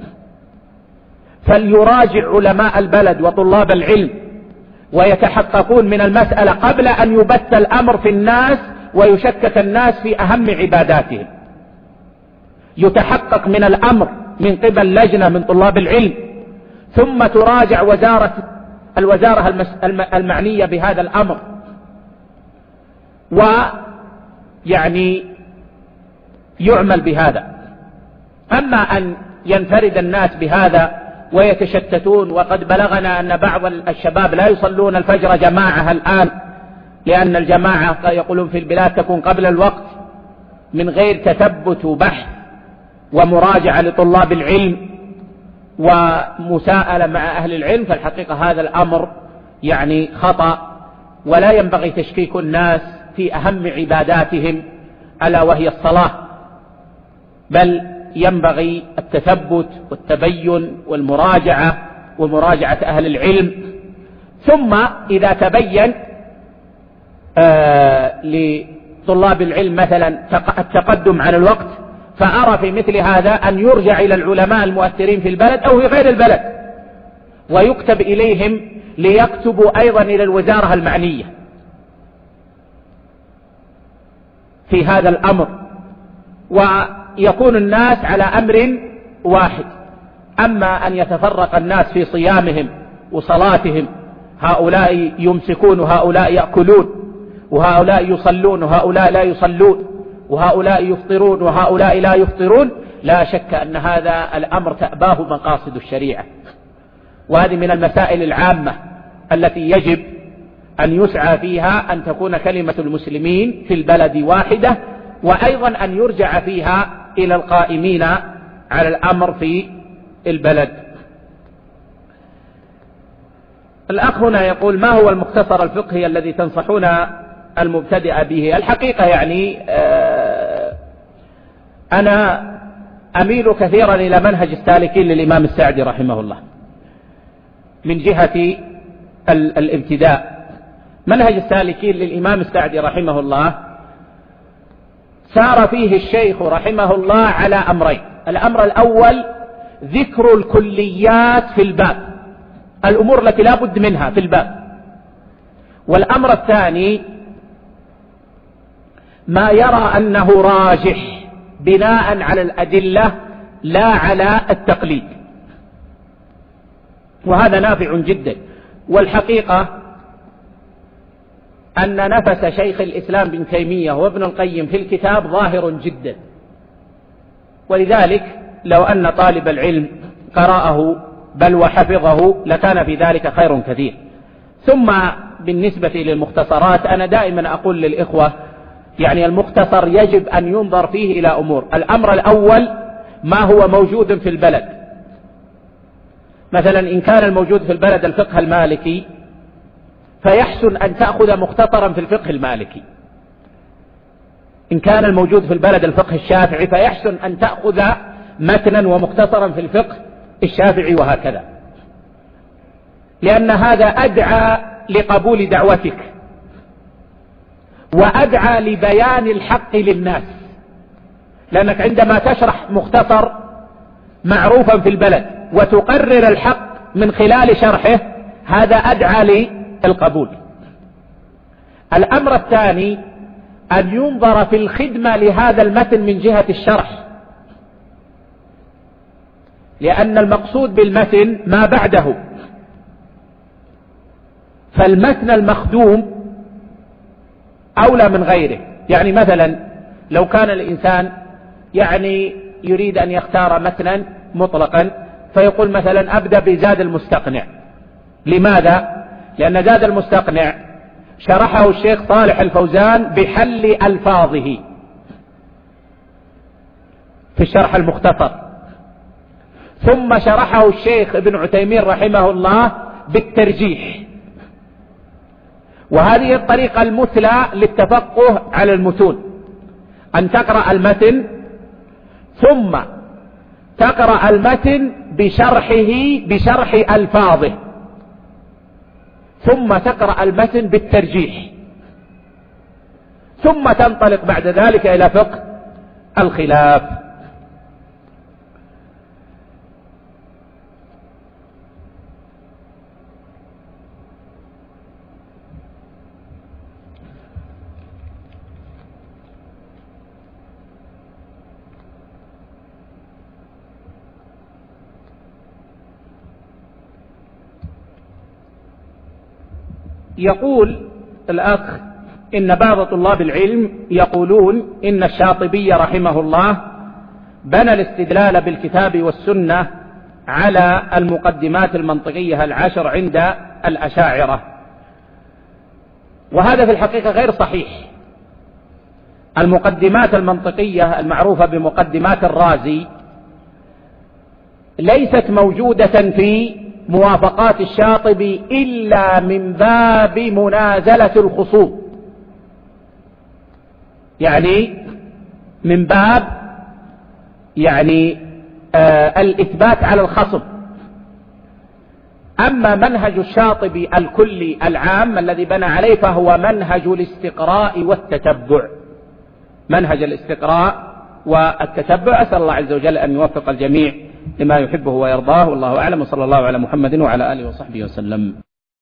فليراجع علماء البلد وطلاب العلم ويتحققون من المسألة قبل أن يبث الأمر في الناس ويشكك الناس في أهم عباداتهم. يتحقق من الأمر من قبل لجنة من طلاب العلم، ثم تراجع وزارة الوزارة المعنية بهذا الأمر، ويعني يعمل بهذا. أما أن ينفرد الناس بهذا ويتشتتون، وقد بلغنا أن بعض الشباب لا يصلون الفجر جماعة الآن، لأن الجماعة يقولون في البلاد تكون قبل الوقت من غير تثبت وبحث ومراجعة لطلاب العلم ومساءلة مع أهل العلم، فالحقيقة هذا الأمر يعني خطأ، ولا ينبغي تشكيك الناس في أهم عباداتهم ألا وهي الصلاة، بل ينبغي التثبت والتبين والمراجعة ومراجعة أهل العلم. ثم إذا تبين آه لطلاب العلم مثلا التقدم عن الوقت، فأرى في مثل هذا أن يرجع إلى العلماء المؤثرين في البلد أو في غير البلد ويكتب إليهم ليكتبوا أيضا إلى الوزارة المعنية في هذا الأمر، ويكون الناس على أمر واحد. أما أن يتفرق الناس في صيامهم وصلاتهم، هؤلاء يمسكون وهؤلاء يأكلون، وهؤلاء يصلون وهؤلاء لا يصلون، وهؤلاء يفطرون وهؤلاء لا يفطرون، لا شك أن هذا الأمر تأباه مقاصد الشريعة، وهذه من المسائل العامة التي يجب أن يسعى فيها أن تكون كلمة المسلمين في البلد واحدة، وأيضا أن يرجع فيها إلى القائمين على الأمر في البلد. الأخ هنا يقول: ما هو المختصر الفقهي الذي تنصحون المبتدئ به؟ الحقيقة يعني أنا أميل كثيرا إلى منهج السالكين للإمام السعدي رحمه الله من جهة الابتداء. منهج السالكين للإمام السعدي رحمه الله سار فيه الشيخ رحمه الله على أمرين: الأمر الأول ذكر الكليات في الباب، الأمور التي لا بد منها في الباب، والأمر الثاني ما يرى أنه راجح بناء على الأدلة لا على التقليد، وهذا نافع جدا. والحقيقة أن نفس شيخ الإسلام بن تيمية وابن القيم في الكتاب ظاهر جدا، ولذلك لو أن طالب العلم قرأه بل وحفظه لكان في ذلك خير كثير. ثم بالنسبة للمختصرات أنا دائما أقول للإخوة يعني المختصر يجب أن ينظر فيه إلى أمور: الأمر الأول ما هو موجود في البلد، مثلا إن كان الموجود في البلد الفقه المالكي فيحسن أن تأخذ مختصرا في الفقه المالكي، إن كان الموجود في البلد الفقه الشافعي فيحسن أن تأخذ متنا ومختصرا في الفقه الشافعي، وهكذا، لأن هذا أدعى لقبول دعوتك وأدعى لبيان الحق للناس، لأنك عندما تشرح مختصر معروفا في البلد وتقرر الحق من خلال شرحه هذا أدعى للقبول. الأمر الثاني أن ينظر في الخدمة لهذا المتن من جهة الشرح، لأن المقصود بالمتن ما بعده، فالمتن المخدوم أولى من غيره. يعني مثلا لو كان الإنسان يعني يريد أن يختار متنا مطلقا فيقول مثلا أبدأ بزاد المستقنع. لماذا؟ لأن زاد المستقنع شرحه الشيخ صالح الفوزان بحل ألفاظه في الشرح المختصر، ثم شرحه الشيخ ابن عثيمين رحمه الله بالترجيح، وهذه الطريقة المثلى للتفقه على المتون، أن تقرأ المتن ثم تقرأ المتن بشرحه بشرح ألفاظه، ثم تقرأ المتن بالترجيح، ثم تنطلق بعد ذلك إلى فقه الخلاف. يقول الأخ إن بعض طلاب العلم يقولون إن الشاطبي رحمه الله بنى الاستدلال بالكتاب والسنة على المقدمات المنطقية العشر عند الأشاعرة، وهذا في الحقيقة غير صحيح. المقدمات المنطقية المعروفة بمقدمات الرازي ليست موجودة في موافقات الشاطبي إلا من باب منازلة الخصوم، يعني من باب يعني آه الإثبات على الخصم. أما منهج الشاطبي الكلي العام الذي بنى عليه فهو منهج الاستقراء والتتبع، منهج الاستقراء والتتبع. أسأل الله عز وجل أن يوفق الجميع لما يحبه ويرضاه، والله أعلم، وصلى الله على محمد وعلى آله وصحبه وسلم.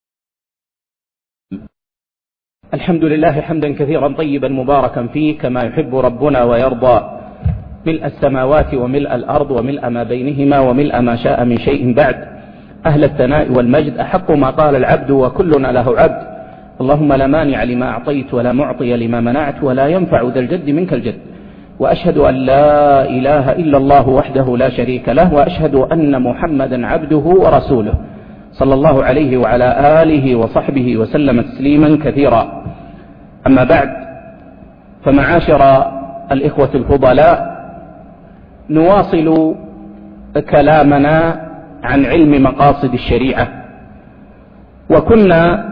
الحمد لله حمدا كثيرا طيبا مباركا فيه كما يحب ربنا ويرضى، ملء السماوات وملء الأرض وملء ما بينهما وملء ما شاء من شيء بعد. أهل الثناء والمجد أحق ما قال العبد وكلنا له عبد. اللهم لا مانع لما أعطيت ولا معطي لما منعت ولا ينفع ذا الجد منك الجد. وأشهد أن لا إله إلا الله وحده لا شريك له، وأشهد أن محمدا عبده ورسوله صلى الله عليه وعلى آله وصحبه وسلم تسليما كثيرا. أما بعد، فمعاشر الإخوة الفضلاء، نواصل كلامنا عن علم مقاصد الشريعة، وكنا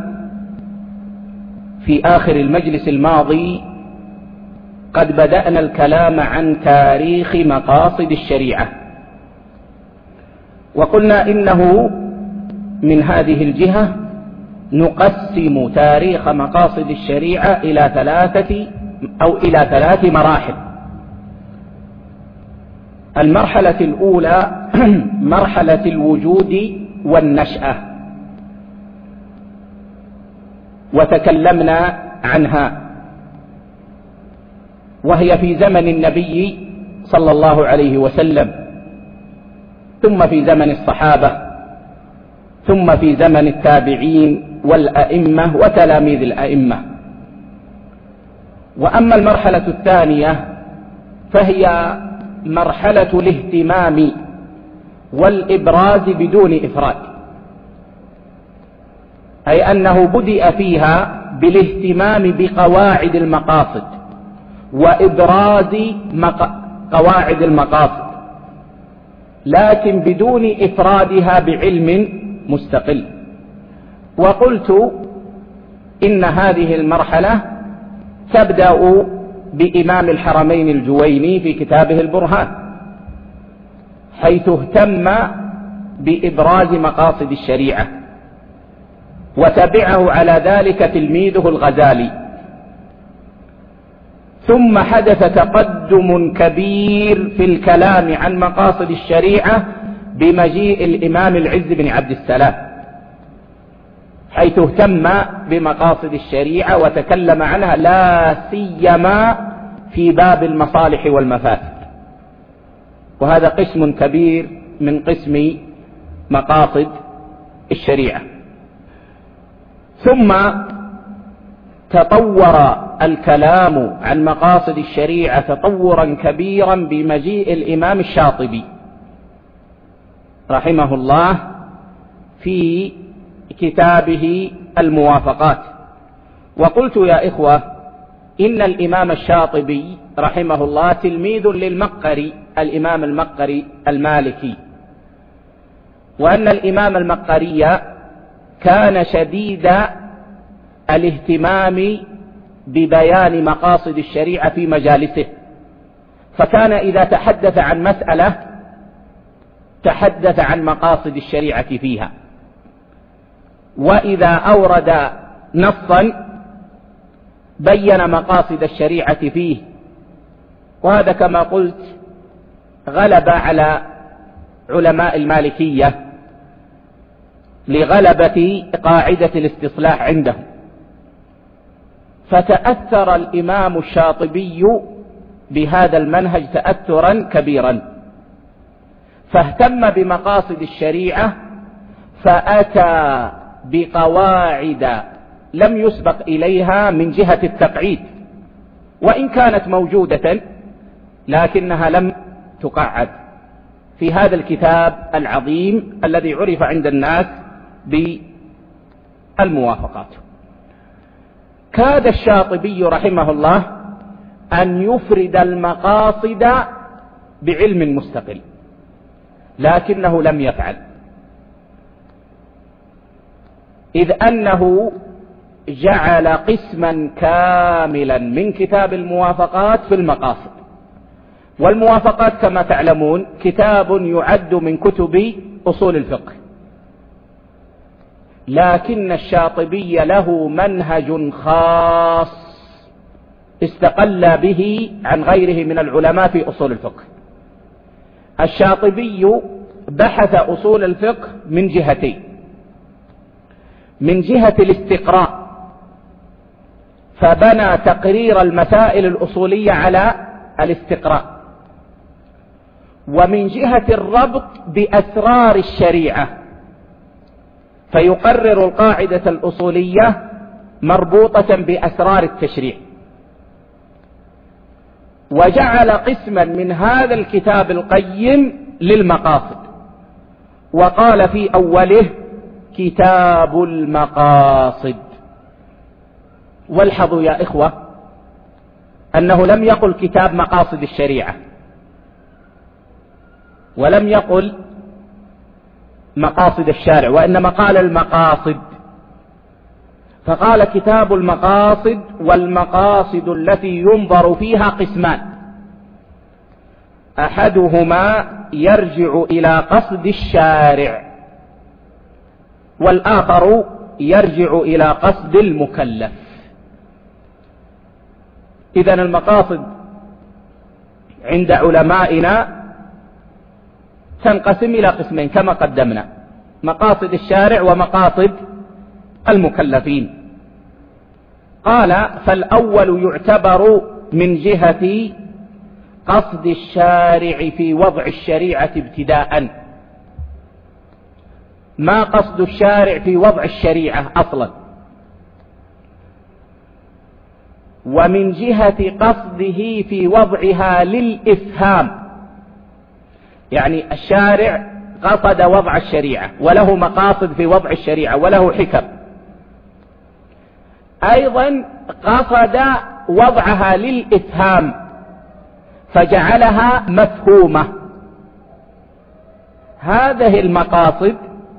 في آخر المجلس الماضي قد بدأنا الكلام عن تاريخ مقاصد الشريعة، وقلنا إنه من هذه الجهة نقسم تاريخ مقاصد الشريعة إلى ثلاثة أو إلى ثلاث مراحل. المرحلة الأولى مرحلة الوجود والنشأة، وتكلمنا عنها، وهي في زمن النبي صلى الله عليه وسلم، ثم في زمن الصحابة، ثم في زمن التابعين والأئمة وتلاميذ الأئمة. وأما المرحلة الثانية فهي مرحلة الاهتمام والإبراز بدون إفراد، أي أنه بدأ فيها بالاهتمام بقواعد المقاصد وإبراز قواعد المقاصد، لكن بدون إفرادها بعلم مستقل. وقلت إن هذه المرحلة تبدأ بإمام الحرمين الجويني في كتابه البرهان، حيث اهتم بإبراز مقاصد الشريعة، وتبعه على ذلك تلميذه الغزالي. ثم حدث تقدم كبير في الكلام عن مقاصد الشريعة بمجيء الإمام العز بن عبد السلام، حيث اهتم بمقاصد الشريعة وتكلم عنها لا سيما في باب المصالح والمفاسد، وهذا قسم كبير من قسم مقاصد الشريعة. ثم تطور الكلام عن مقاصد الشريعة تطورا كبيرا بمجيء الإمام الشاطبي رحمه الله في كتابه الموافقات. وقلت يا إخوة إن الإمام الشاطبي رحمه الله تلميذ للمقري، الإمام المقري المالكي، وأن الإمام المقري كان شديد الاهتمام ببيان مقاصد الشريعة في مجالسه، فكان إذا تحدث عن مسألة تحدث عن مقاصد الشريعة فيها، وإذا أورد نصا بين مقاصد الشريعة فيه. وهذا كما قلت غلب على علماء المالكية لغلبة قاعدة الاستصلاح عندهم، فتأثر الإمام الشاطبي بهذا المنهج تأثرا كبيرا، فاهتم بمقاصد الشريعة، فأتى بقواعد لم يسبق إليها من جهة التقعيد، وإن كانت موجودة لكنها لم تقعد، في هذا الكتاب العظيم الذي عرف عند الناس بالموافقات. كاد الشاطبي رحمه الله أن يفرد المقاصد بعلم مستقل، لكنه لم يفعل، إذ أنه جعل قسما كاملا من كتاب الموافقات في المقاصد. والموافقات كما تعلمون كتاب يعد من كتب أصول الفقه، لكن الشاطبي له منهج خاص استقل به عن غيره من العلماء في أصول الفقه. الشاطبي بحث أصول الفقه من جهتين: من جهة الاستقراء، فبنى تقرير المسائل الأصولية على الاستقراء، ومن جهة الربط بأسرار الشريعة، فيقرر القاعدة الأصولية مربوطة بأسرار التشريع. وجعل قسما من هذا الكتاب القيم للمقاصد، وقال في أوله كتاب المقاصد. والحظوا يا إخوة أنه لم يقل كتاب مقاصد الشريعة، ولم يقل مقاصد الشارع، وإنما قال المقاصد، فقال كتاب المقاصد. والمقاصد التي ينظر فيها قسمان: أحدهما يرجع إلى قصد الشارع، والآخر يرجع إلى قصد المكلف. إذن المقاصد عند علمائنا تنقسم إلى قسمين كما قدمنا: مقاصد الشارع ومقاصد المكلفين. قال: فالأول يعتبر من جهة قصد الشارع في وضع الشريعة ابتداءً. ما قصد الشارع في وضع الشريعة أصلا؟ ومن جهة قصده في وضعها للإفهام، يعني الشارع قصد وضع الشريعة وله مقاصد في وضع الشريعة وله حكم، أيضا قصد وضعها للإفهام فجعلها مفهومة. هذه المقاصد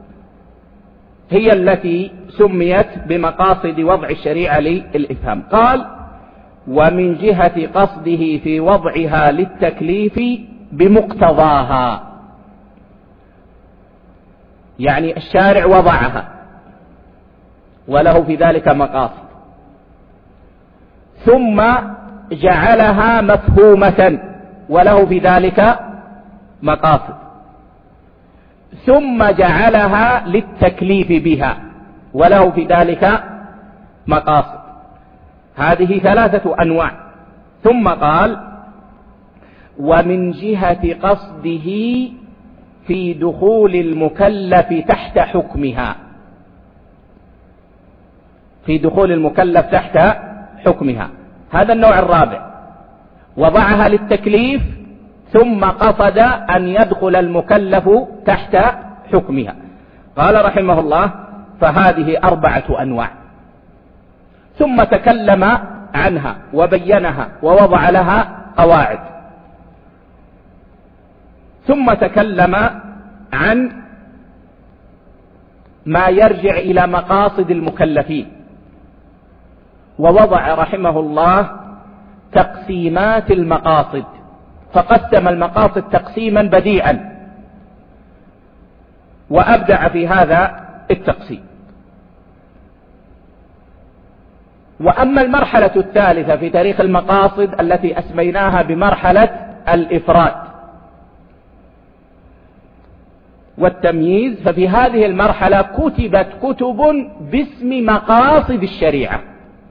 هي التي سميت بمقاصد وضع الشريعة للإفهام. قال: ومن جهة قصده في وضعها للتكليف بمقتضاها، يعني الشارع وضعها وله في ذلك مقاصد، ثم جعلها مفهومة وله في ذلك مقاصد، ثم جعلها للتكليف بها وله في ذلك مقاصد. هذه ثلاثة أنواع. ثم قال: ومن جهة قصده في دخول المكلف تحت حكمها، في دخول المكلف تحت حكمها. هذا النوع الرابع، وضعها للتكليف ثم قصد أن يدخل المكلف تحت حكمها. قال رحمه الله: فهذه أربعة أنواع. ثم تكلم عنها وبينها ووضع لها قواعد. ثم تكلم عن ما يرجع إلى مقاصد المكلفين، ووضع رحمه الله تقسيمات المقاصد، فقسم المقاصد تقسيما بديعا وأبدع في هذا التقسيم. وأما المرحلة الثالثة في تاريخ المقاصد التي أسميناها بمرحلة الإفراد والتمييز، ففي هذه المرحلة كتبت كتب باسم مقاصد الشريعة،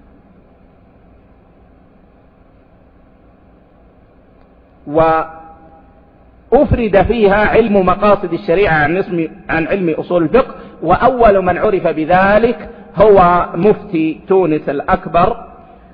وأفرد فيها علم مقاصد الشريعة عن اسم عن علم أصول الفقه. وأول من عرف بذلك هو مفتي تونس الأكبر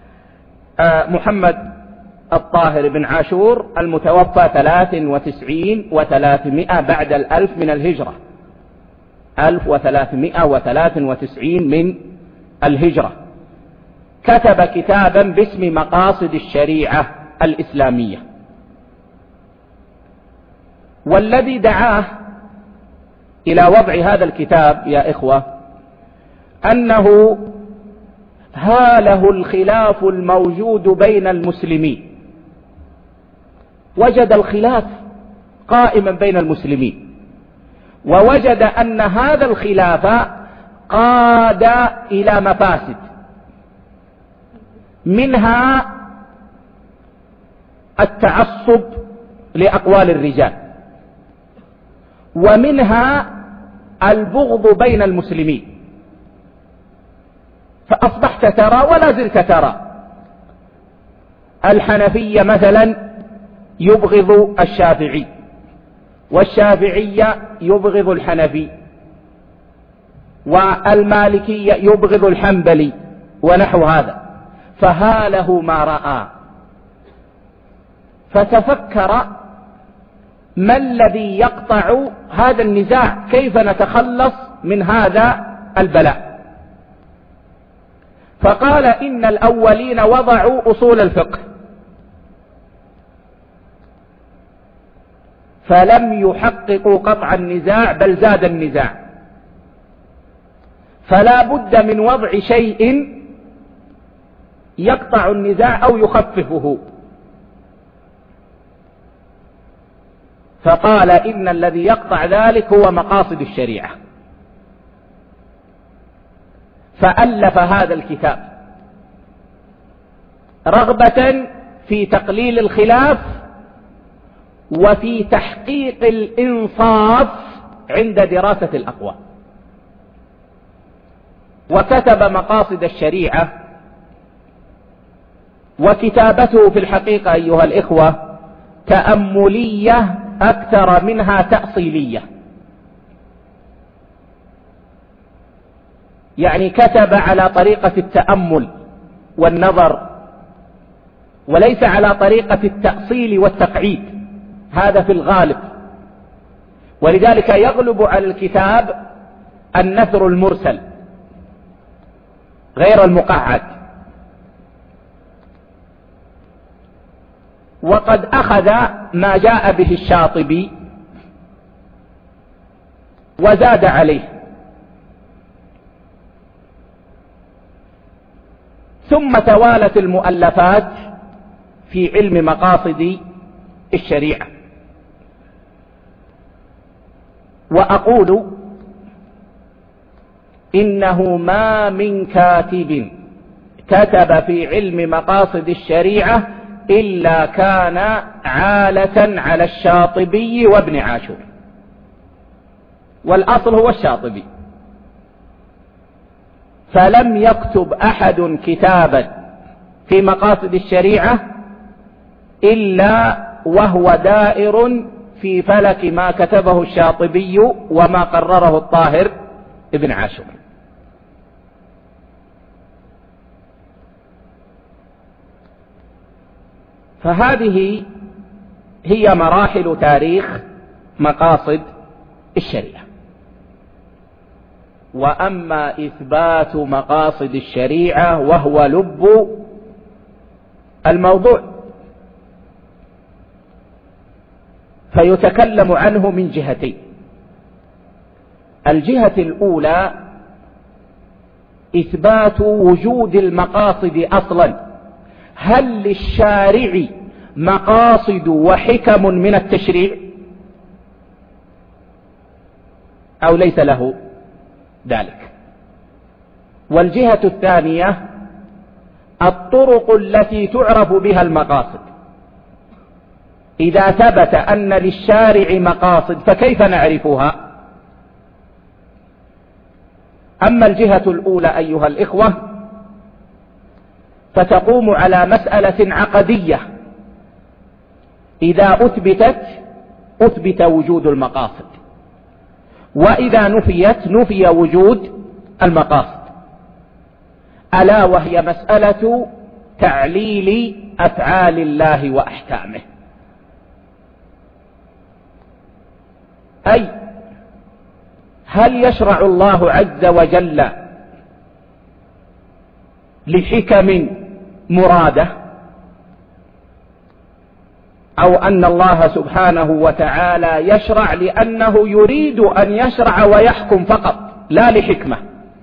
محمد الطاهر بن عاشور، المتوفى ثلاث وتسعين وثلاثمائة بعد الألف من الهجرة، ألف وثلاثمائة وثلاث وتسعين من الهجرة. كتب كتابا باسم مقاصد الشريعة الإسلامية. والذي دعاه إلى وضع هذا الكتاب يا إخوة أنه هاله الخلاف الموجود بين المسلمين، وجد الخلاف قائما بين المسلمين، ووجد أن هذا الخلاف قاد إلى مفاسد، منها التعصب لأقوال الرجال، ومنها البغض بين المسلمين. فأصبحت ترى ولا زلت ترى الحنفية مثلا يبغض الشافعي، والشافعية يبغض الحنفي، والمالكية يبغض الحنبلي ونحو هذا. فهاله ما رأى فتفكر ما الذي يقطع هذا النزاع، كيف نتخلص من هذا البلاء. فقال إن الأولين وضعوا أصول الفقه فلم يحققوا قطع النزاع بل زاد النزاع، فلا بد من وضع شيء يقطع النزاع أو يخففه. فقال إن الذي يقطع ذلك هو مقاصد الشريعة، فألف هذا الكتاب رغبة في تقليل الخلاف وفي تحقيق الإنصاف عند دراسة الأقوال. وكتب مقاصد الشريعة، وكتابته في الحقيقة أيها الإخوة تأملية أكثر منها تأصيلية، يعني كتب على طريقة التأمل والنظر وليس على طريقة التأصيل والتقعيد، هذا في الغالب. ولذلك يغلب على الكتاب النثر المرسل غير المقعد. وقد أخذ ما جاء به الشاطبي وزاد عليه، ثم توالت المؤلفات في علم مقاصد الشريعة. وأقول إنه ما من كاتب كتب في علم مقاصد الشريعة إلا كان عالة على الشاطبي وابن عاشور، والأصل هو الشاطبي. فلم يكتب أحد كتابا في مقاصد الشريعة إلا وهو دائر في فلك ما كتبه الشاطبي وما قرره الطاهر ابن عاشور. فهذه هي مراحل تاريخ مقاصد الشريعة. وأما إثبات مقاصد الشريعة وهو لب الموضوع فيتكلم عنه من جهتين. الجهة الأولى إثبات وجود المقاصد أصلا. هل للشارع مقاصد وحكم من التشريع أو ليس له ذلك؟ والجهة الثانية الطرق التي تعرف بها المقاصد. إذا ثبت أن للشارع مقاصد فكيف نعرفها؟ أما الجهة الأولى أيها الإخوة فتقوم على مسألة عقدية، إذا أثبتت أثبت وجود المقاصد، وإذا نفيت نفي وجود المقاصد، ألا وهي مسألة تعليل أفعال الله وأحكامه. أي هل يشرع الله عز وجل لحكم مرادة، أو أن الله سبحانه وتعالى يشرع لأنه يريد أن يشرع ويحكم فقط لا لحكمة؟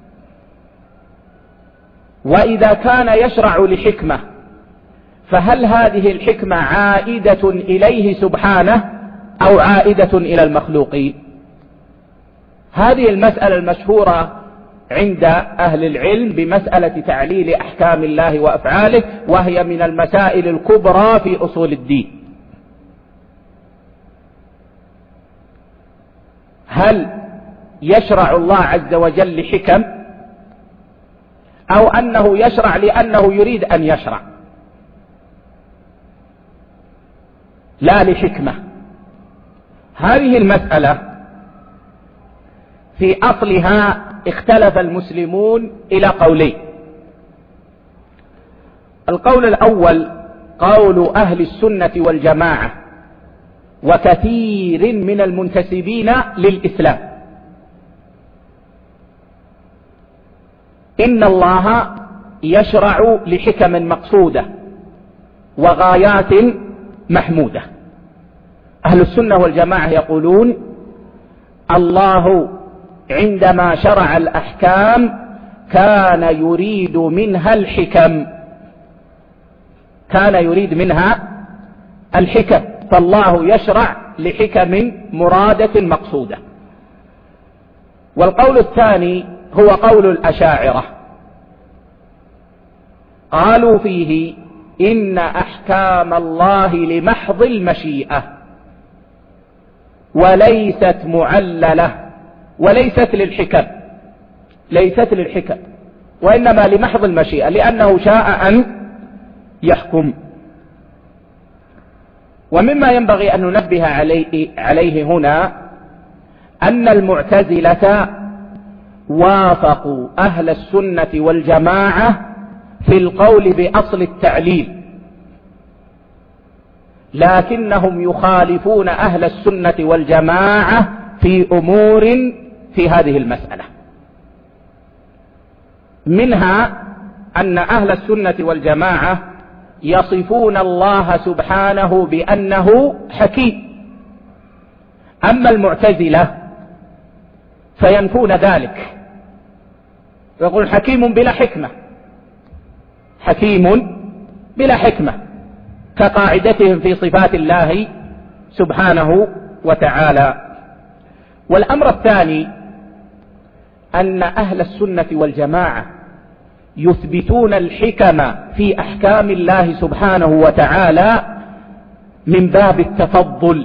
وإذا كان يشرع لحكمة فهل هذه الحكمة عائدة إليه سبحانه أو عائدة إلى المخلوقين؟ هذه المسألة المشهورة عند أهل العلم بمسألة تعليل أحكام الله وأفعاله، وهي من المسائل الكبرى في أصول الدين. هل يشرع الله عز وجل حكم، أو أنه يشرع لأنه يريد أن يشرع لا لحكمة؟ هذه المسألة في أصلها اختلف المسلمون إلى قولين. القول الأول قول أهل السنة والجماعة وكثير من المنتسبين للإسلام: إن الله يشرع لحكم مقصودة وغايات محمودة. أهل السنة والجماعة يقولون: الله عندما شرع الأحكام كان يريد منها الحكم، كان يريد منها الحكم، فالله يشرع لحكم مرادة مقصودة. والقول الثاني هو قول الأشاعرة، قالوا فيه: إن أحكام الله لمحض المشيئة وليست معللة، وليست للحكم، ليست للحكم، وإنما لمحض المشيئة، لأنه شاء أن يحكم. ومما ينبغي أن ننبه عليه, عليه هنا أن المعتزلة وافقوا أهل السنة والجماعة في القول بأصل التعليل، لكنهم يخالفون أهل السنة والجماعة في أمور في هذه المسألة. منها أن أهل السنة والجماعة يصفون الله سبحانه بأنه حكيم، أما المعتزلة فينفون ذلك، يقول حكيم بلا حكمة، حكيم بلا حكمة، كقاعدتهم في صفات الله سبحانه وتعالى. والأمر الثاني أن أهل السنة والجماعة يثبتون الحكم في أحكام الله سبحانه وتعالى من باب التفضل،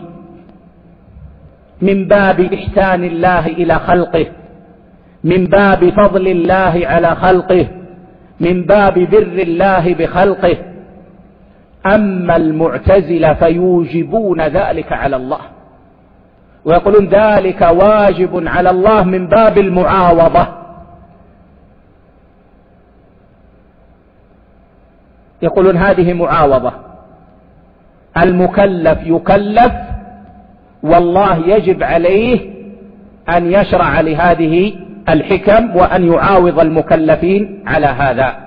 من باب إحسان الله إلى خلقه، من باب فضل الله على خلقه، من باب بر الله بخلقه. أما المعتزلة فيوجبون ذلك على الله، ويقولون ذلك واجب على الله من باب المعاوضة. يقولون هذه معاوضة، المكلف يكلف والله يجب عليه أن يشرع لهذه الحكم وأن يعاوض المكلفين على هذا.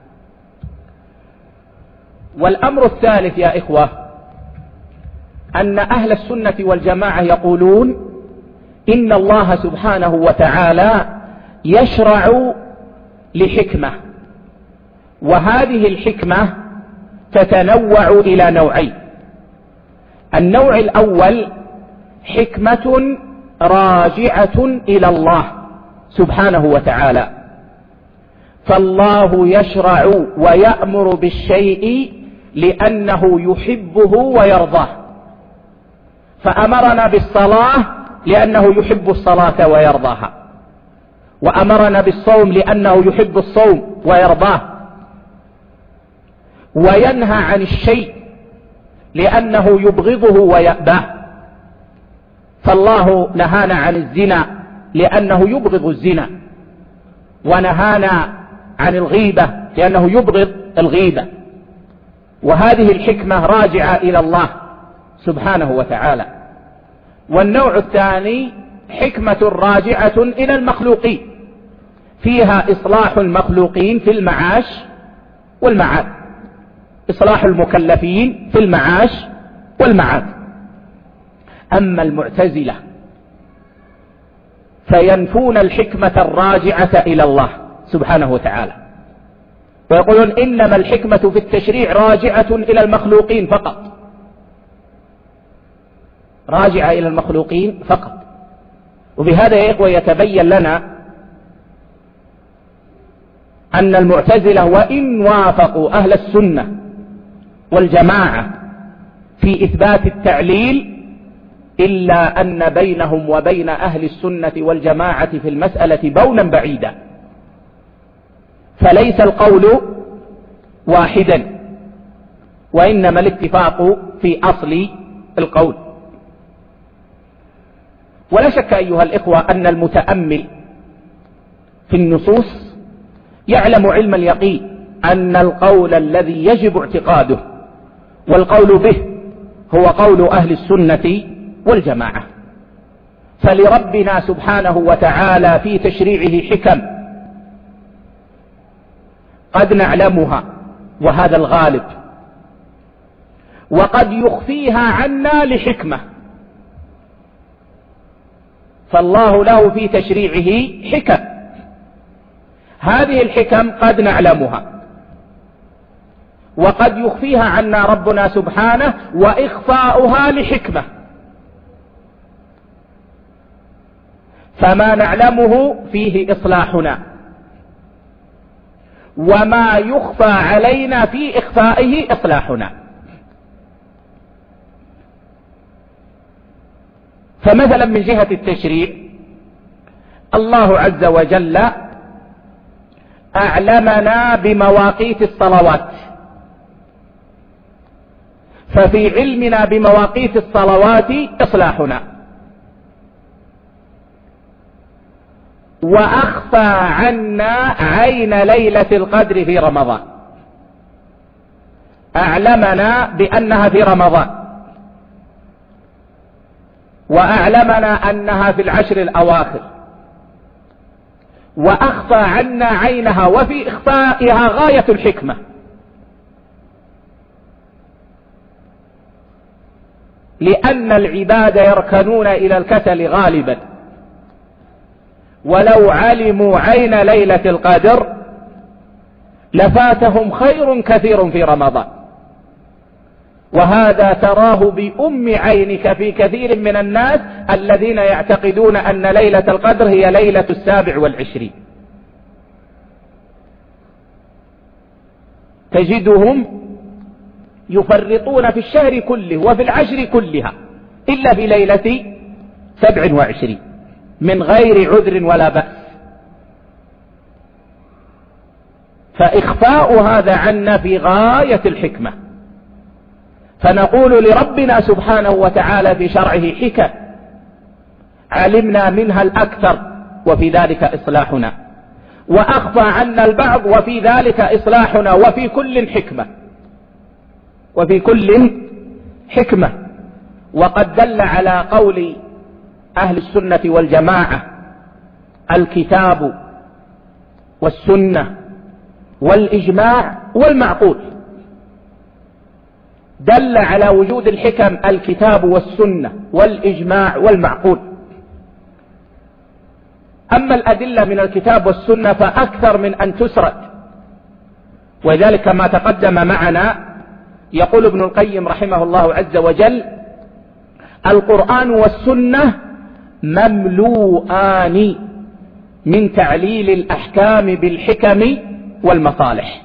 والأمر الثالث يا إخوة أن أهل السنة والجماعة يقولون إن الله سبحانه وتعالى يشرع لحكمة، وهذه الحكمة تتنوع إلى نوعين. النوع الأول حكمة راجعة إلى الله سبحانه وتعالى، فالله يشرع ويأمر بالشيء لأنه يحبه ويرضاه، فأمرنا بالصلاة لأنه يحب الصلاة ويرضاها، وأمرنا بالصوم لأنه يحب الصوم ويرضاه، وينهى عن الشيء لأنه يبغضه ويأباه، فالله نهانا عن الزنا لأنه يبغض الزنا، ونهانا عن الغيبة لأنه يبغض الغيبة. وهذه الحكمة راجعة إلى الله سبحانه وتعالى. والنوع الثاني حكمة راجعة إلى المخلوقين، فيها إصلاح المخلوقين في المعاش والمعاد، إصلاح المكلفين في المعاش والمعاد. أما المعتزلة فينفون الحكمة الراجعة إلى الله سبحانه وتعالى، ويقولون إنما الحكمة في التشريع راجعة إلى المخلوقين فقط، راجعة إلى المخلوقين فقط. وبهذا يا إخوة يتبين لنا أن المعتزلة وإن وافقوا أهل السنة والجماعة في إثبات التعليل، إلا أن بينهم وبين أهل السنة والجماعة في المسألة بونا بعيدا، فليس القول واحدا، وإنما الاتفاق في أصل القول. ولا شك أيها الإخوة أن المتأمل في النصوص يعلم علم اليقين أن القول الذي يجب اعتقاده والقول به هو قول أهل السنة والجماعة. فلربنا سبحانه وتعالى في تشريعه حكم قد نعلمها وهذا الغالب، وقد يخفيها عنا لحكمة. فالله له في تشريعه حكم، هذه الحكم قد نعلمها وقد يخفيها عنا ربنا سبحانه، وإخفاؤها لحكمة. فما نعلمه فيه إصلاحنا، وما يخفى علينا في إخفائه إصلاحنا. فمثلا من جهة التشريع الله عز وجل أعلمنا بمواقيت الصلوات، ففي علمنا بمواقيت الصلوات إصلاحنا. وأخفى عنا عين ليلة القدر في رمضان، أعلمنا بأنها في رمضان، وأعلمنا أنها في العشر الأواخر، وأخفى عنا عينها، وفي إخفائها غاية الحكمة. لأن العباد يركنون إلى الكسل غالبا، ولو علموا عين ليلة القدر لفاتهم خير كثير في رمضان. وهذا تراه بأم عينك في كثير من الناس الذين يعتقدون أن ليلة القدر هي ليلة السابع والعشرين، تجدهم يفرطون في الشهر كله وفي العشر كلها إلا في ليلة سبع وعشرين من غير عذر ولا بأس. فإخفاء هذا عنا في غاية الحكمة. فنقول لربنا سبحانه وتعالى في شرعه حكم علمنا منها الأكثر وفي ذلك إصلاحنا، وأخفى عنا البعض وفي ذلك إصلاحنا، وفي كل حكمة، وفي كل حكمة. وقد دل على قول أهل السنة والجماعة الكتاب والسنة والإجماع والمعقول، دل على وجود الحكم الكتاب والسنة والإجماع والمعقول. أما الأدلة من الكتاب والسنة فأكثر من أن تسرد، وذلك ما تقدم معنا. يقول ابن القيم رحمه الله عز وجل: القرآن والسنة مملوءان من تعليل الأحكام بالحكم والمصالح.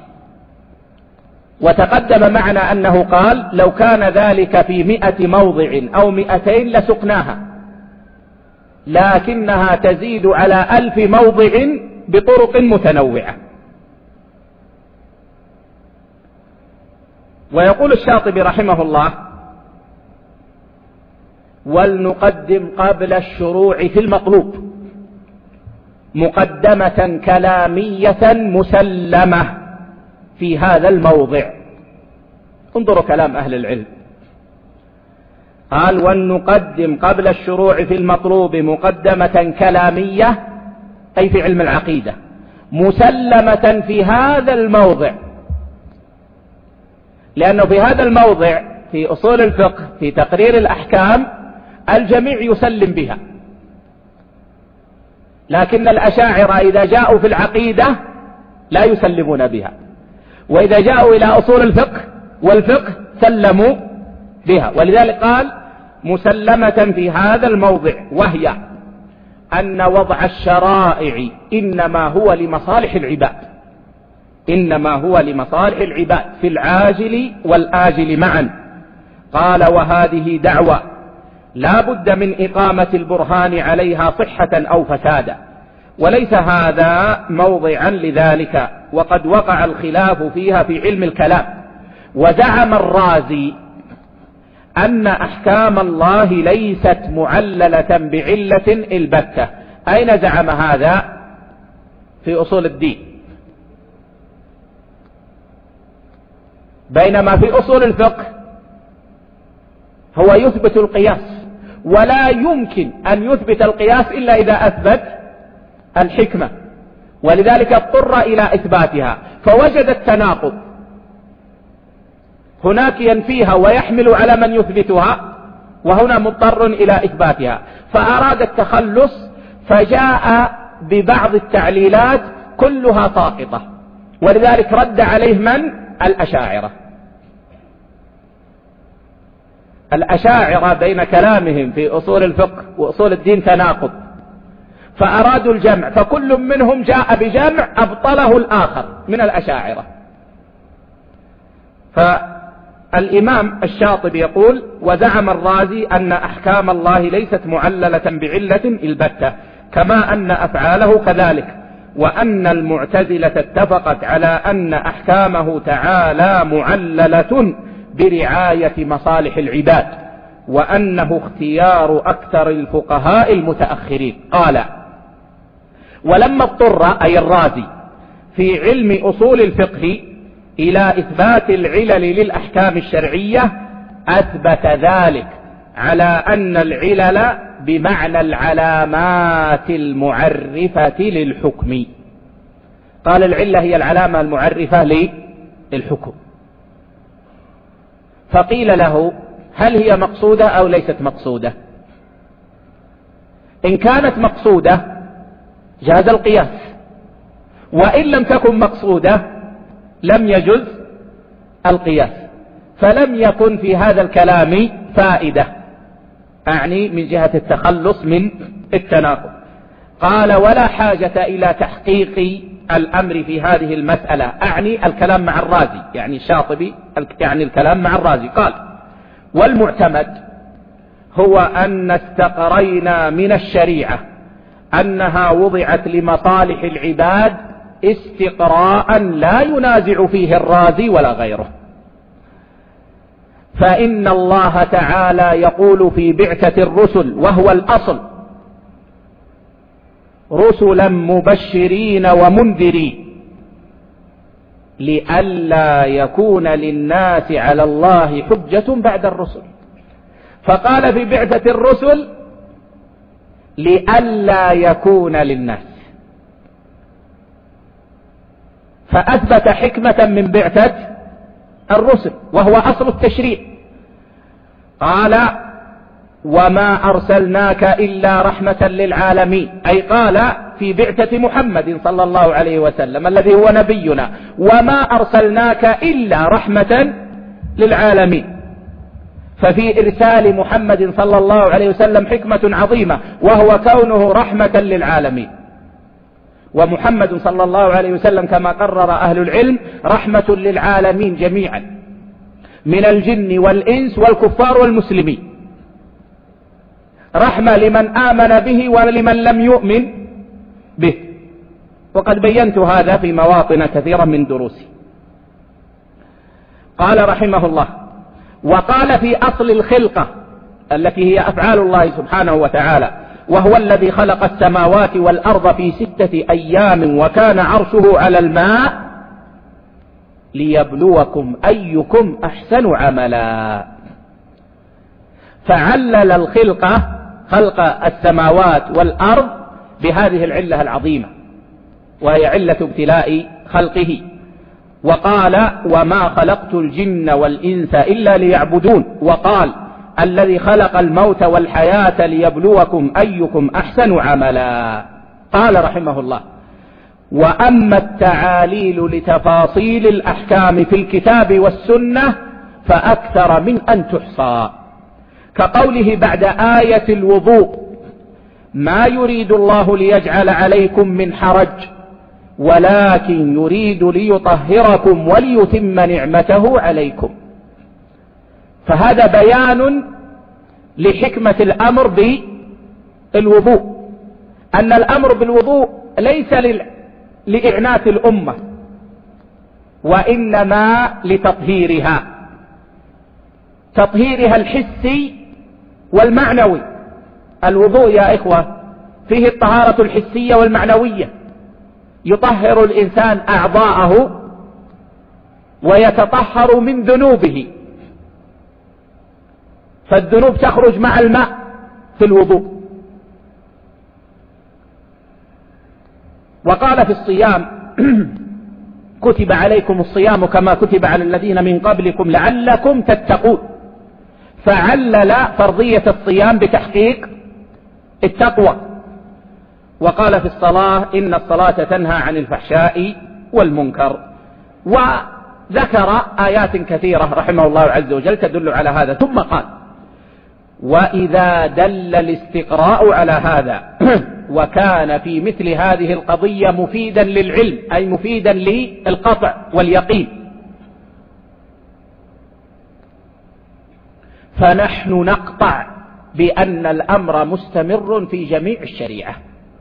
وتقدم معنا أنه قال: لو كان ذلك في مئة موضع أو مئتين لسقناها، لكنها تزيد على ألف موضع بطرق متنوعة. ويقول الشاطبي رحمه الله: ولنقدم قبل الشروع في المطلوب مقدمة كلامية مسلمة في هذا الموضع. انظروا كلام أهل العلم، قال: ولنقدم قبل الشروع في المطلوب مقدمة كلامية، أي في علم العقيدة، مسلمة في هذا الموضع. لأنه في هذا الموضع في أصول الفقه في تقرير الأحكام الجميع يسلم بها، لكن الأشاعرة إذا جاءوا في العقيدة لا يسلمون بها، وإذا جاءوا إلى أصول الفقه والفقه سلموا بها. ولذلك قال: مسلمة في هذا الموضع، وهي أن وضع الشرائع إنما هو لمصالح العباد، إنما هو لمصالح العباد في العاجل والآجل معا. قال: وهذه دعوة لا بد من إقامة البرهان عليها صحة أو فسادا، وليس هذا موضعا لذلك، وقد وقع الخلاف فيها في علم الكلام. وزعم الرازي أن أحكام الله ليست معللة بعلة البتة. أين زعم هذا؟ في أصول الدين، بينما في أصول الفقه هو يثبت القياس، ولا يمكن أن يثبت القياس إلا إذا أثبت الحكمة، ولذلك اضطر إلى إثباتها فوجد التناقض، هناك ينفيها ويحمل على من يثبتها، وهنا مضطر إلى إثباتها، فأراد التخلص فجاء ببعض التعليلات كلها ساقطة، ولذلك رد عليه من؟ الأشاعرة. الأشاعرة بين كلامهم في أصول الفقه وأصول الدين تناقض، فأرادوا الجمع، فكل منهم جاء بجمع أبطله الآخر من الأشاعرة. فالإمام الشاطبي يقول: وزعم الرازي أن أحكام الله ليست معللة بعلة البتة، كما أن أفعاله كذلك، وأن المعتزلة اتفقت على أن أحكامه تعالى معللة برعاية مصالح العباد، وأنه اختيار أكثر الفقهاء المتأخرين. قال: ولما اضطر أي الرازي في علم أصول الفقه إلى إثبات العلل للأحكام الشرعية أثبت ذلك على أن العلل بمعنى العلامات المعرفة للحكم. قال: العلة هي العلامة المعرفة للحكم. فقيل له: هل هي مقصودة أو ليست مقصودة؟ إن كانت مقصودة جاز القياس، وإن لم تكن مقصودة لم يجز القياس، فلم يكن في هذا الكلام فائدة، أعني من جهة التخلص من التناقض. قال: ولا حاجة إلى تحقيق الأمر في هذه المسألة، أعني الكلام مع الرازي، يعني الشاطبي يعني الكلام مع الرازي. قال: والمعتمد هو أن استقرينا من الشريعة أنها وضعت لمصالح العباد استقراء لا ينازع فيه الرازي ولا غيره، فإن الله تعالى يقول في بعثة الرسل وهو الأصل: رسلا مبشرين ومنذرين لئلا يكون للناس على الله حجة بعد الرسل. فقال في بعثة الرسل لئلا يكون للناس، فأثبت حكمة من بعثة الرسل وهو أصل التشريع. قال: وما أرسلناك إلا رحمة للعالمين، أي قال في بعثة محمد صلى الله عليه وسلم الذي هو نبينا: وما أرسلناك إلا رحمة للعالمين. ففي إرسال محمد صلى الله عليه وسلم حكمة عظيمة، وهو كونه رحمة للعالمين. ومحمد صلى الله عليه وسلم كما قرر أهل العلم رحمة للعالمين جميعا، من الجن والإنس والكفار والمسلمين، رحمة لمن آمن به ولمن لم يؤمن به، وقد بينت هذا في مواطن كثيرة من دروسي. قال رحمه الله: وقال في أصل الخلقة التي هي أفعال الله سبحانه وتعالى: وهو الذي خلق السماوات والأرض في ستة أيام وكان عرشه على الماء ليبلوكم أيكم أحسن عملا. فعلل الخلقة خلق السماوات والأرض بهذه العلة العظيمة، وهي علة ابتلاء خلقه. وقال: وما خلقت الجن والإنس إلا ليعبدون. وقال: الذي خلق الموت والحياة ليبلوكم أيكم أحسن عملا. قال رحمه الله: وأما التعاليل لتفاصيل الأحكام في الكتاب والسنة فأكثر من أن تحصى، كقوله بعد آية الوضوء: ما يريد الله ليجعل عليكم من حرج ولكن يريد ليطهركم وليتم نعمته عليكم. فهذا بيان لحكمة الأمر بالوضوء، أن الأمر بالوضوء ليس لإعنات الأمة، وإنما لتطهيرها، تطهيرها الحسي والمعنوي. الوضوء يا إخوة فيه الطهارة الحسية والمعنوية، يطهر الإنسان أعضاءه ويتطهر من ذنوبه. فالذنوب تخرج مع الماء في الوضوء. وقال في الصيام كتب عليكم الصيام كما كتب على الذين من قبلكم لعلكم تتقون، فعلل فرضية الصيام بتحقيق التقوى. وقال في الصلاة إن الصلاة تنهى عن الفحشاء والمنكر، وذكر آيات كثيرة رحمه الله عز وجل تدل على هذا. ثم قال وإذا دل الاستقراء على هذا وكان في مثل هذه القضية مفيدا للعلم، أي مفيدا للقطع واليقين، فنحن نقطع بأن الأمر مستمر في جميع الشريعة،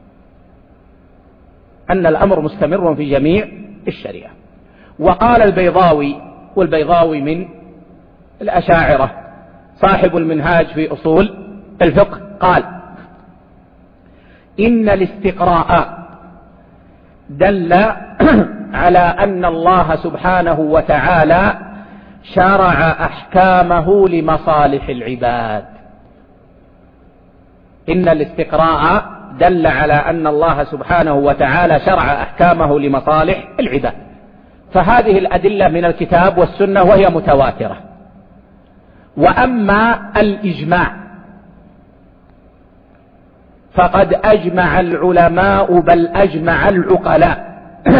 أن الأمر مستمر في جميع الشريعة. وقال البيضاوي، والبيضاوي من الأشاعرة صاحب المنهاج في أصول الفقه، قال إن الاستقراء دل على أن الله سبحانه وتعالى شرع أحكامه لمصالح العباد. إن الاستقراء دل على أن الله سبحانه وتعالى شرع أحكامه لمصالح العباد، فهذه الأدلة من الكتاب والسنة وهي متواترة. وأما الإجماع فقد أجمع العلماء بل أجمع العقلاء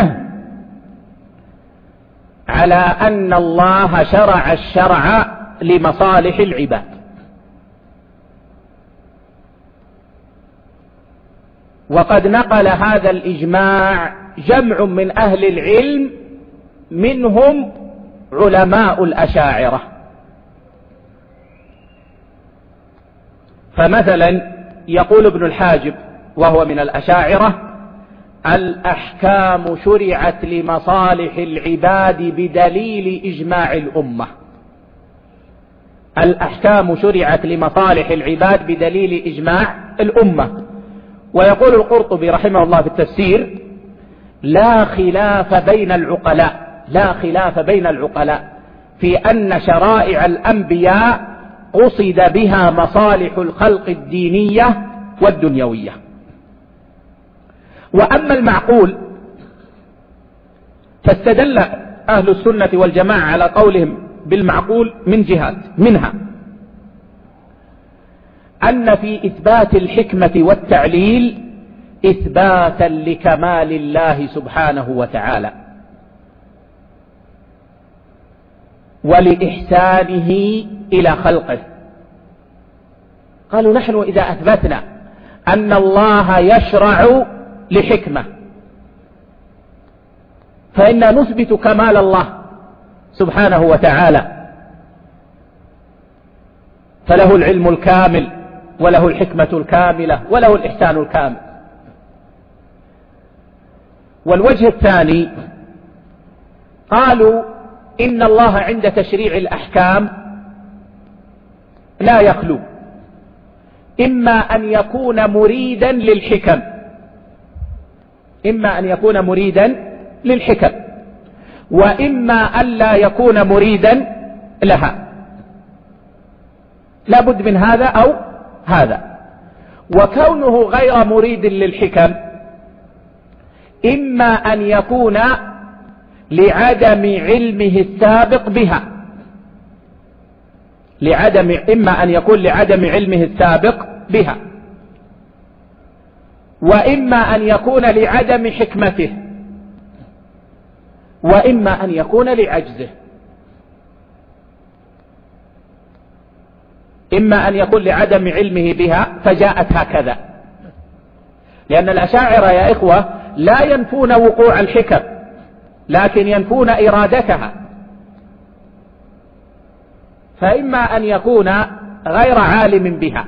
على أن الله شرع الشرع لمصالح العباد. وقد نقل هذا الإجماع جمع من أهل العلم منهم علماء الأشاعرة. فمثلا يقول ابن الحاجب وهو من الأشاعرة الأحكام شرعت لمصالح العباد بدليل إجماع الأمة. الأحكام شرعت لمصالح العباد بدليل إجماع الأمة. ويقول القرطبي رحمه الله في التفسير لا خلاف بين العقلاء لا خلاف بين العقلاء في أن شرائع الأنبياء قصد بها مصالح الخلق الدينية والدنيوية. وأما المعقول فاستدل أهل السنة والجماعة على قولهم بالمعقول من جهات، منها أن في إثبات الحكمة والتعليل إثباتا لكمال الله سبحانه وتعالى ولإحسانه إلى خلقه. قالوا نحن إذا أثبتنا أن الله يشرع لحكمة فإنا نثبت كمال الله سبحانه وتعالى، فله العلم الكامل وله الحكمة الكاملة وله الإحسان الكامل. والوجه الثاني قالوا إن الله عند تشريع الأحكام لا يخلو إما أن يكون مريدا للحكم إما أن يكون مريدا للحكم وإما أن لا يكون مريدا لها، لا بد من هذا أو هذا. وكونه غير مريد للحكم إما أن يكون لعدم علمه السابق بها لعدم إما أن يكون لعدم علمه السابق بها وإما أن يكون لعدم حكمته وإما أن يكون لعجزه. إما أن يكون لعدم علمه بها فجاءت هكذا، لأن الأشاعرة يا إخوة لا ينفون وقوع الحكم لكن ينفون إرادتها، فإما أن يكون غير عالم بها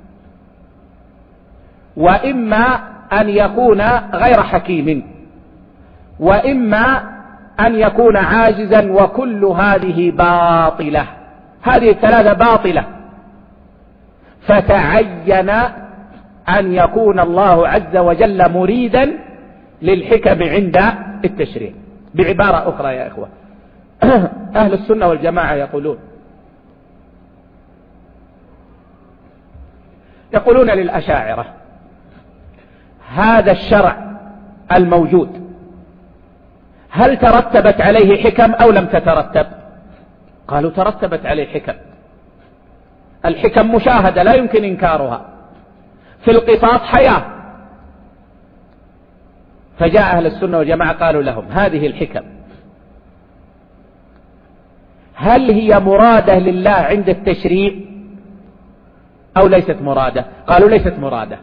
وإما أن يكون غير حكيم وإما أن يكون عاجزا، وكل هذه باطلة، هذه الثلاثة باطلة. فتعين أن يكون الله عز وجل مريدا للحكم عند التشريع. بعبارة أخرى يا إخوة أهل السنة والجماعة يقولون يقولون للأشاعرة هذا الشرع الموجود هل ترتبت عليه حكم أو لم تترتب؟ قالوا ترتبت عليه حكم. الحكم مشاهدة لا يمكن إنكارها، في القصاص حياة. فجاء أهل السنة والجماعة قالوا لهم هذه الحكم هل هي مرادة لله عند التشريع أو ليست مرادة؟ قالوا ليست مرادة.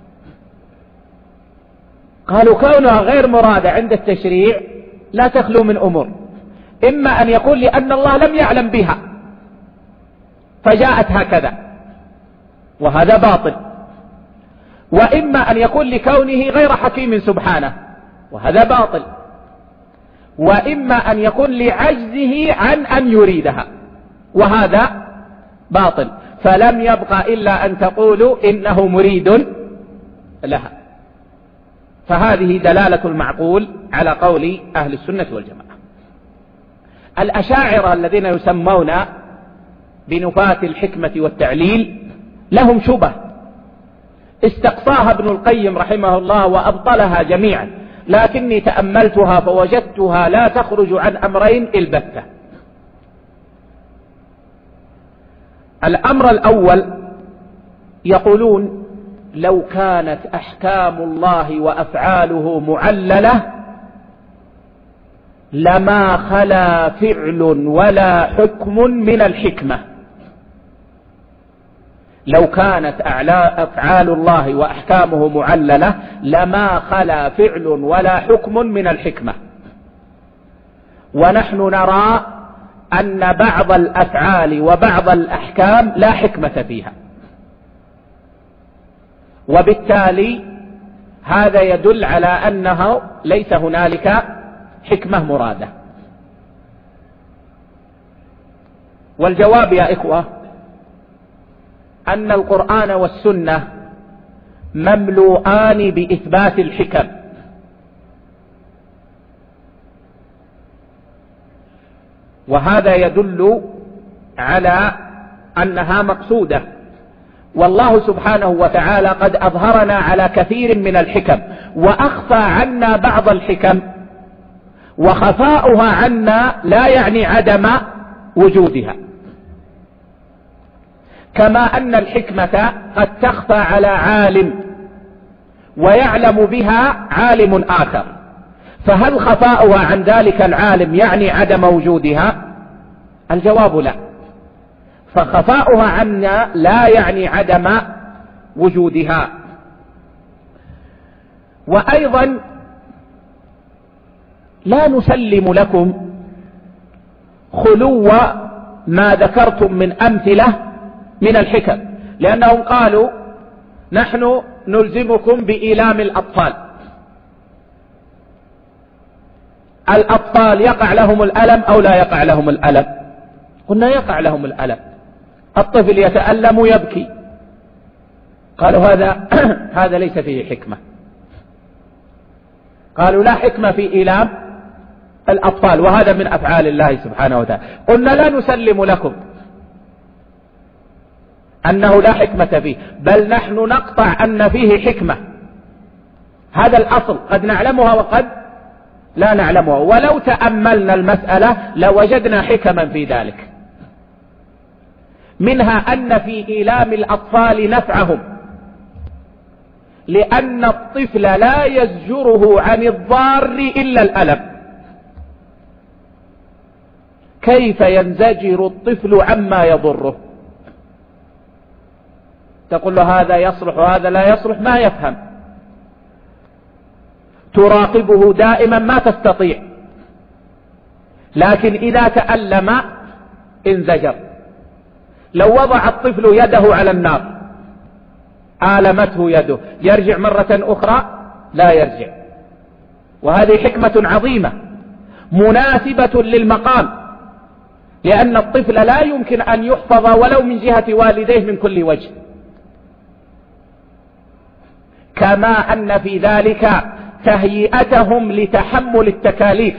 قالوا كونها غير مرادة عند التشريع لا تخلو من أمور، إما أن يقول لأن الله لم يعلم بها فجاءت هكذا وهذا باطل، وإما أن يقول لكونه غير حكيم سبحانه وهذا باطل، وإما أن يكون لعجزه عن أن يريدها وهذا باطل. فلم يبقى إلا أن تقولوا إنه مريد لها. فهذه دلالة المعقول على قول أهل السنة والجماعة. الأشاعرة الذين يسمون بنفاة الحكمة والتعليل لهم شبه استقصاها ابن القيم رحمه الله وأبطلها جميعا، لكني تأملتها فوجدتها لا تخرج عن أمرين البتة. الأمر الأول يقولون لو كانت أحكام الله وأفعاله معللة لما خلا فعل ولا حكم من الحكمة. لو كانت أفعال الله وأحكامه معللة لما خلا فعل ولا حكم من الحكمة. ونحن نرى أن بعض الأفعال وبعض الأحكام لا حكمة فيها، وبالتالي هذا يدل على أنه ليس هنالك حكمة مرادة. والجواب يا إخوة أن القرآن والسنة مملوءان بإثبات الحكم، وهذا يدل على أنها مقصودة. والله سبحانه وتعالى قد أظهرنا على كثير من الحكم وأخفى عنا بعض الحكم، وخفاؤها عنا لا يعني عدم وجودها. كما أن الحكمة قد تخفى على عالم ويعلم بها عالم آخر، فهل خفاؤها عن ذلك العالم يعني عدم وجودها؟ الجواب لا، فخفاؤها عنا لا يعني عدم وجودها. وأيضا لا نسلم لكم خلو ما ذكرتم من أمثلة من الحكم، لأنهم قالوا نحن نلزمكم بإيلام الأطفال. الأطفال يقع لهم الألم أو لا يقع لهم الألم؟ قلنا يقع لهم الألم. الطفل يتألم ويبكي، قالوا هذا هذا ليس فيه حكمة. قالوا لا حكمة في إيلام الأطفال، وهذا من أفعال الله سبحانه وتعالى. قلنا لا نسلم لكم أنه لا حكمة فيه، بل نحن نقطع أن فيه حكمة. هذا الأصل قد نعلمها وقد لا نعلمها، ولو تأملنا المسألة لوجدنا حكما في ذلك. منها أن في إيلام الأطفال نفعهم، لأن الطفل لا يزجره عن الضار إلا الألم. كيف ينزجر الطفل عما يضره؟ تقول له هذا يصلح وهذا لا يصلح، ما يفهم. تراقبه دائما ما تستطيع، لكن إذا تألم انزجر. لو وضع الطفل يده على النار آلمته يده، يرجع مرة أخرى؟ لا يرجع. وهذه حكمة عظيمة مناسبة للمقام، لأن الطفل لا يمكن أن يحفظ ولو من جهة والديه من كل وجه. كما أن في ذلك تهيئتهم لتحمل التكاليف.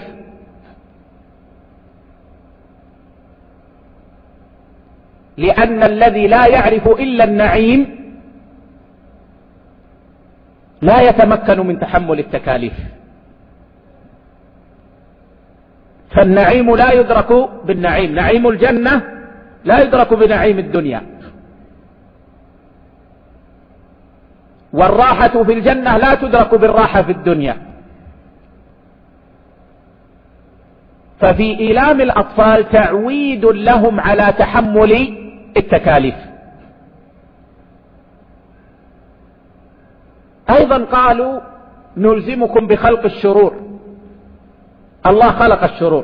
لأن الذي لا يعرف إلا النعيم لا يتمكن من تحمل التكاليف. فالنعيم لا يدرك بالنعيم، نعيم الجنة لا يدرك بنعيم الدنيا، والراحة في الجنة لا تدرك بالراحة في الدنيا. ففي إيلام الأطفال تعويد لهم على تحمل التكاليف. أيضا قالوا نلزمكم بخلق الشرور، الله خلق الشرور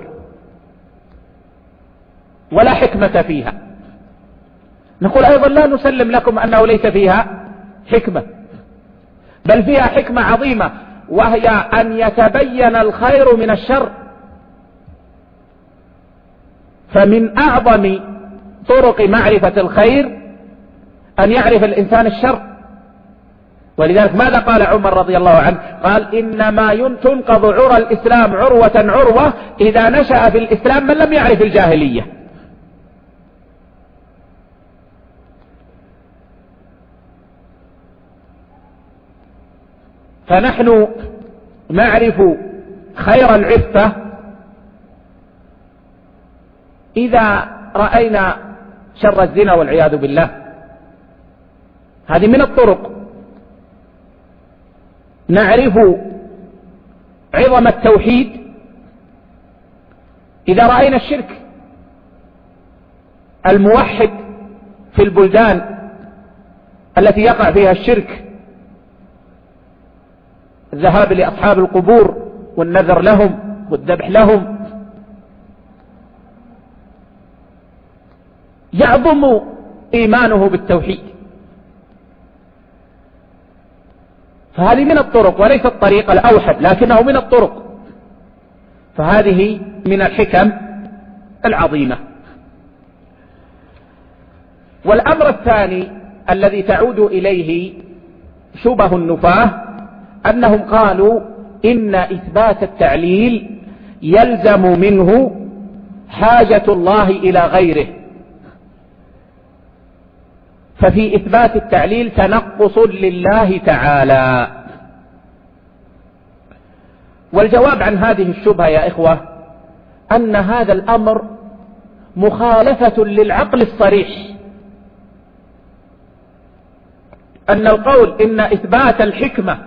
ولا حكمة فيها. نقول أيضا لا نسلم لكم أنه ليس فيها حكمة، بل فيها حكمة عظيمة، وهي أن يتبين الخير من الشر. فمن أعظم طرق معرفة الخير أن يعرف الإنسان الشر. ولذلك ماذا قال عمر رضي الله عنه؟ قال إنما تنقض عرى الإسلام عروة عروة إذا نشأ في الإسلام من لم يعرف الجاهلية. فنحن نعرف خير العفة إذا رأينا شر الزنا والعياذ بالله. هذه من الطرق. نعرف عظم التوحيد إذا رأينا الشرك. الموحد في البلدان التي يقع فيها الشرك، الذهاب لأصحاب القبور والنذر لهم والذبح لهم، يعظم إيمانه بالتوحيد. فهذه من الطرق وليس الطريق الأوحد، لكنه من الطرق. فهذه من الحكم العظيمة. والأمر الثاني الذي تعود إليه شبه النفاة أنهم قالوا إن إثبات التعليل يلزم منه حاجة الله إلى غيره، ففي إثبات التعليل تنقص لله تعالى. والجواب عن هذه الشبهة يا إخوة أن هذا الأمر مخالفة للعقل الصريح. أن القول إن إثبات الحكمة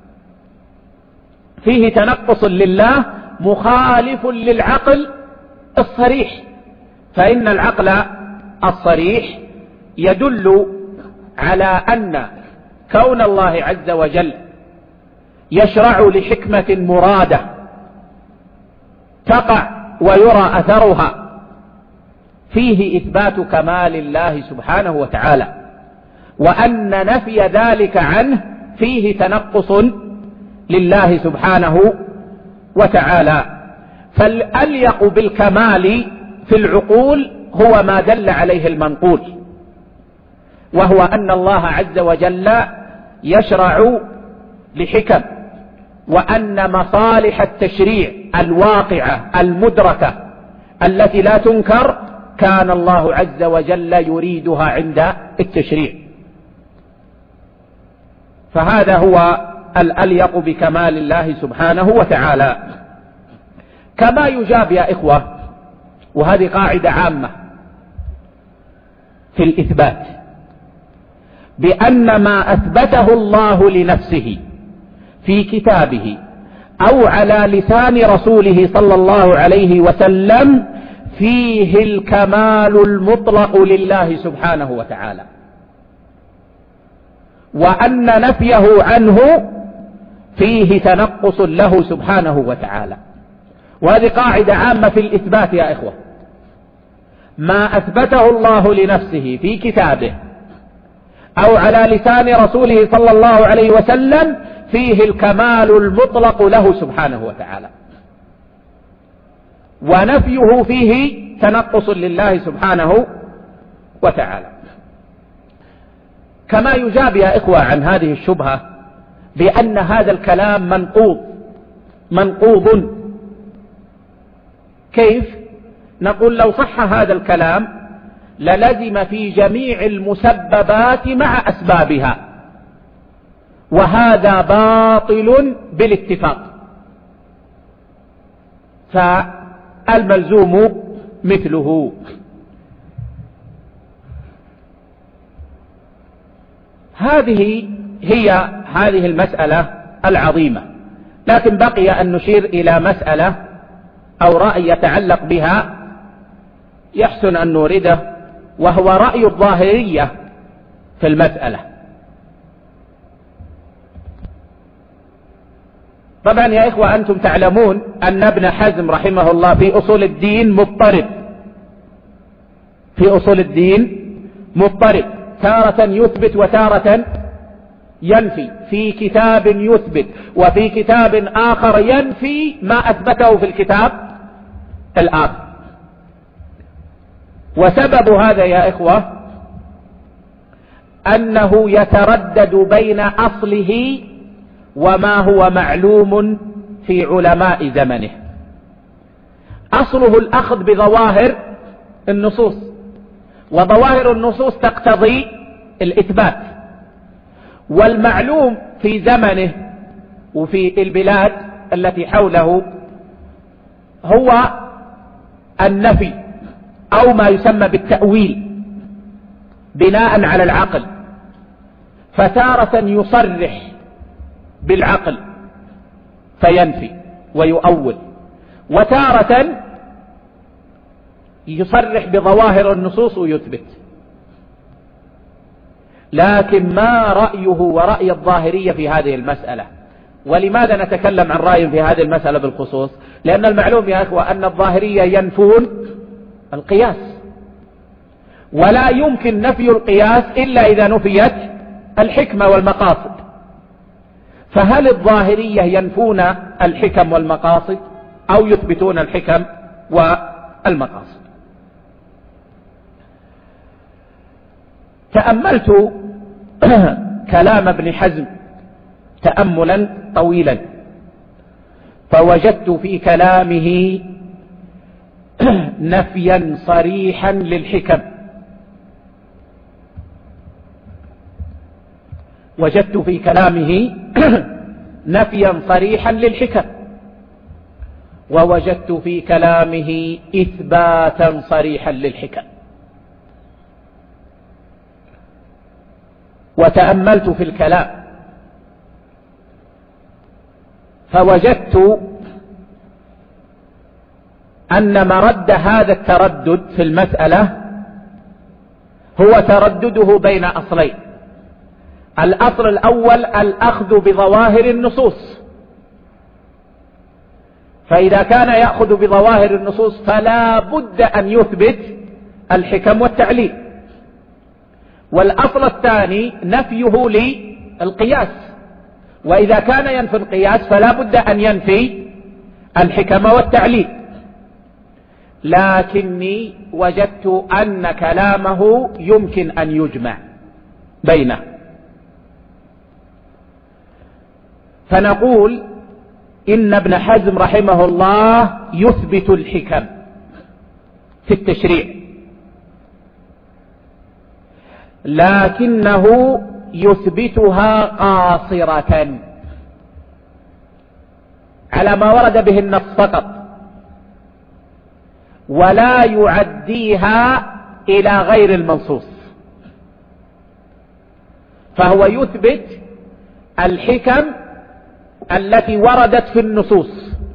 فيه تنقص لله مخالف للعقل الصريح، فإن العقل الصريح يدل على أن كون الله عز وجل يشرع لحكمة مرادة تقع ويرى أثرها فيه إثبات كمال الله سبحانه وتعالى، وأن نفي ذلك عنه فيه تنقص لله سبحانه وتعالى. فالأليق بالكمال في العقول هو ما دل عليه المنقول، وهو أن الله عز وجل يشرع لحكم، وأن مصالح التشريع الواقعة المدركة التي لا تنكر كان الله عز وجل يريدها عند التشريع. فهذا هو الأليق بكمال الله سبحانه وتعالى. كما يجاب يا إخوة، وهذه قاعدة عامة في الإثبات، بأن ما أثبته الله لنفسه في كتابه أو على لسان رسوله صلى الله عليه وسلم فيه الكمال المطلق لله سبحانه وتعالى، وأن نفيه عنه فيه تنقص له سبحانه وتعالى. وهذه قاعدة عامة في الإثبات يا إخوة. ما أثبته الله لنفسه في كتابه أو على لسان رسوله صلى الله عليه وسلم فيه الكمال المطلق له سبحانه وتعالى، ونفيه فيه تنقص لله سبحانه وتعالى. كما يجاب يا إخوة عن هذه الشبهة بأن هذا الكلام منقوض منقوض. كيف؟ نقول لو صح هذا الكلام للزم في جميع المسببات مع أسبابها، وهذا باطل بالاتفاق، فالملزوم مثله. هذه هي هذه المسألة العظيمة. لكن بقي أن نشير إلى مسألة أو رأي يتعلق بها يحسن أن نورده، وهو رأي الظاهرية في المسألة. طبعا يا إخوة أنتم تعلمون أن ابن حزم رحمه الله في أصول الدين مضطرب، في أصول الدين مضطرب، تارة يثبت وتارة ينفي، في كتاب يثبت وفي كتاب آخر ينفي ما أثبته في الكتاب الآخر. وسبب هذا يا إخوة أنه يتردد بين أصله وما هو معلوم في علماء زمنه. أصله الأخذ بظواهر النصوص، وظواهر النصوص تقتضي الإثبات، والمعلوم في زمنه وفي البلاد التي حوله هو النفي أو ما يسمى بالتأويل بناء على العقل، فتارة يصرح بالعقل فينفي ويؤول، وتارة يصرح بظواهر النصوص ويثبت. لكن ما رأيه ورأي الظاهرية في هذه المسألة؟ ولماذا نتكلم عن رأي في هذه المسألة بالخصوص؟ لأن المعلوم يا أخوة أن الظاهرية ينفون القياس، ولا يمكن نفي القياس إلا إذا نفيت الحكمة والمقاصد. فهل الظاهرية ينفون الحكم والمقاصد أو يثبتون الحكم والمقاصد؟ تأملت كلام ابن حزم تأملا طويلا، فوجدت في كلامه نفيا صريحا للحكم، وجدت في كلامه نفيا صريحا للحكم، ووجدت في كلامه إثباتا صريحا للحكم. وتأملت في الكلام فوجدت أن مرد هذا التردد في المسألة هو تردده بين أصلين. الأصل الأول الأخذ بظواهر النصوص، فإذا كان يأخذ بظواهر النصوص فلا بد أن يثبت الحكم والتعليل. والأصل الثاني نفيه للقياس، وإذا كان ينفي القياس فلا بد أن ينفي الحكم والتعليل. لكني وجدت أن كلامه يمكن أن يجمع بينه، فنقول إن ابن حزم رحمه الله يثبت الحكم في التشريع، لكنه يثبتها قاصرة على ما ورد به النص فقط، ولا يعديها إلى غير المنصوص. فهو يثبت الحكم التي وردت في النصوص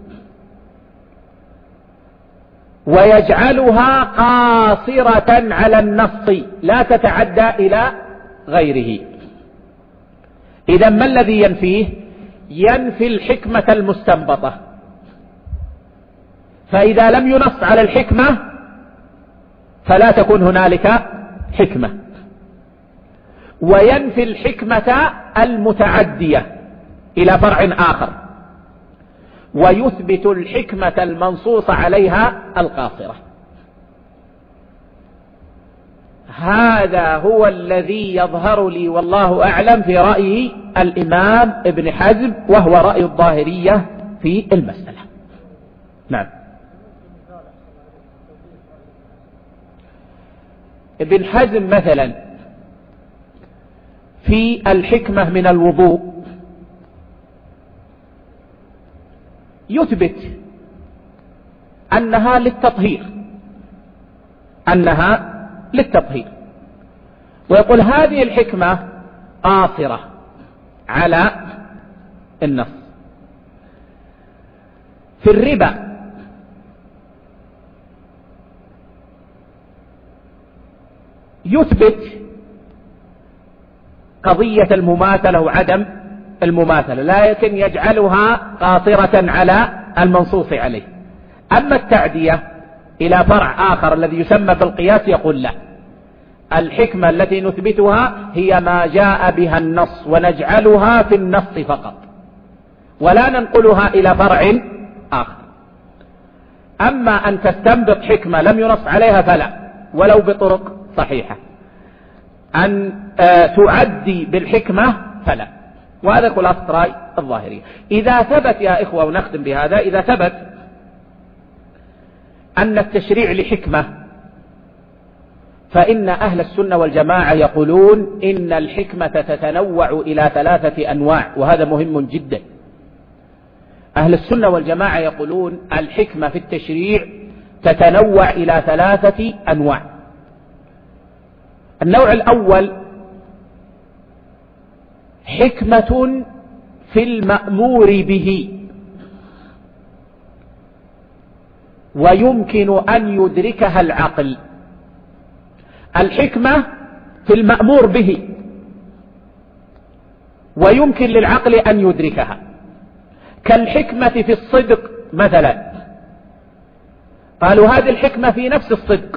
ويجعلها قاصرة على النص لا تتعدى إلى غيره. إذا ما الذي ينفيه؟ ينفي الحكمة المستنبطة، فإذا لم ينص على الحكمة فلا تكون هنالك حكمة، وينفي الحكمة المتعدية إلى فرع آخر، ويثبت الحكمة المنصوص عليها القاصرة. هذا هو الذي يظهر لي والله أعلم في رأي الإمام ابن حزم، وهو رأي الظاهرية في المسألة. نعم. ابن حزم مثلا في الحكمة من الوضوء يثبت أنها للتطهير أنها للتطهير ويقول هذه الحكمة قاصرة على النص. في الربا يثبت قضية المماثلة وعدم المماثلة، لكن يجعلها قاصرة على المنصوص عليه. أما التعدية إلى فرع آخر الذي يسمى بالقياس يقول لا، الحكمة التي نثبتها هي ما جاء بها النص ونجعلها في النص فقط ولا ننقلها إلى فرع آخر. أما أن تستنبط حكمة لم ينص عليها فلا، ولو بطرق صحيحة. أن تعدي بالحكمة فلا، وهذا خلاصة رأي الظاهرية. إذا ثبت يا إخوة، ونختم بهذا، إذا ثبت أن التشريع لحكمة فإن أهل السنة والجماعة يقولون إن الحكمة تتنوع إلى ثلاثة أنواع، وهذا مهم جدا. أهل السنة والجماعة يقولون الحكمة في التشريع تتنوع إلى ثلاثة أنواع. النوع الأول حكمة في المأمور به ويمكن أن يدركها العقل. الحكمة في المأمور به ويمكن للعقل أن يدركها، كالحكمة في الصدق مثلا، قالوا هذه الحكمة في نفس الصدق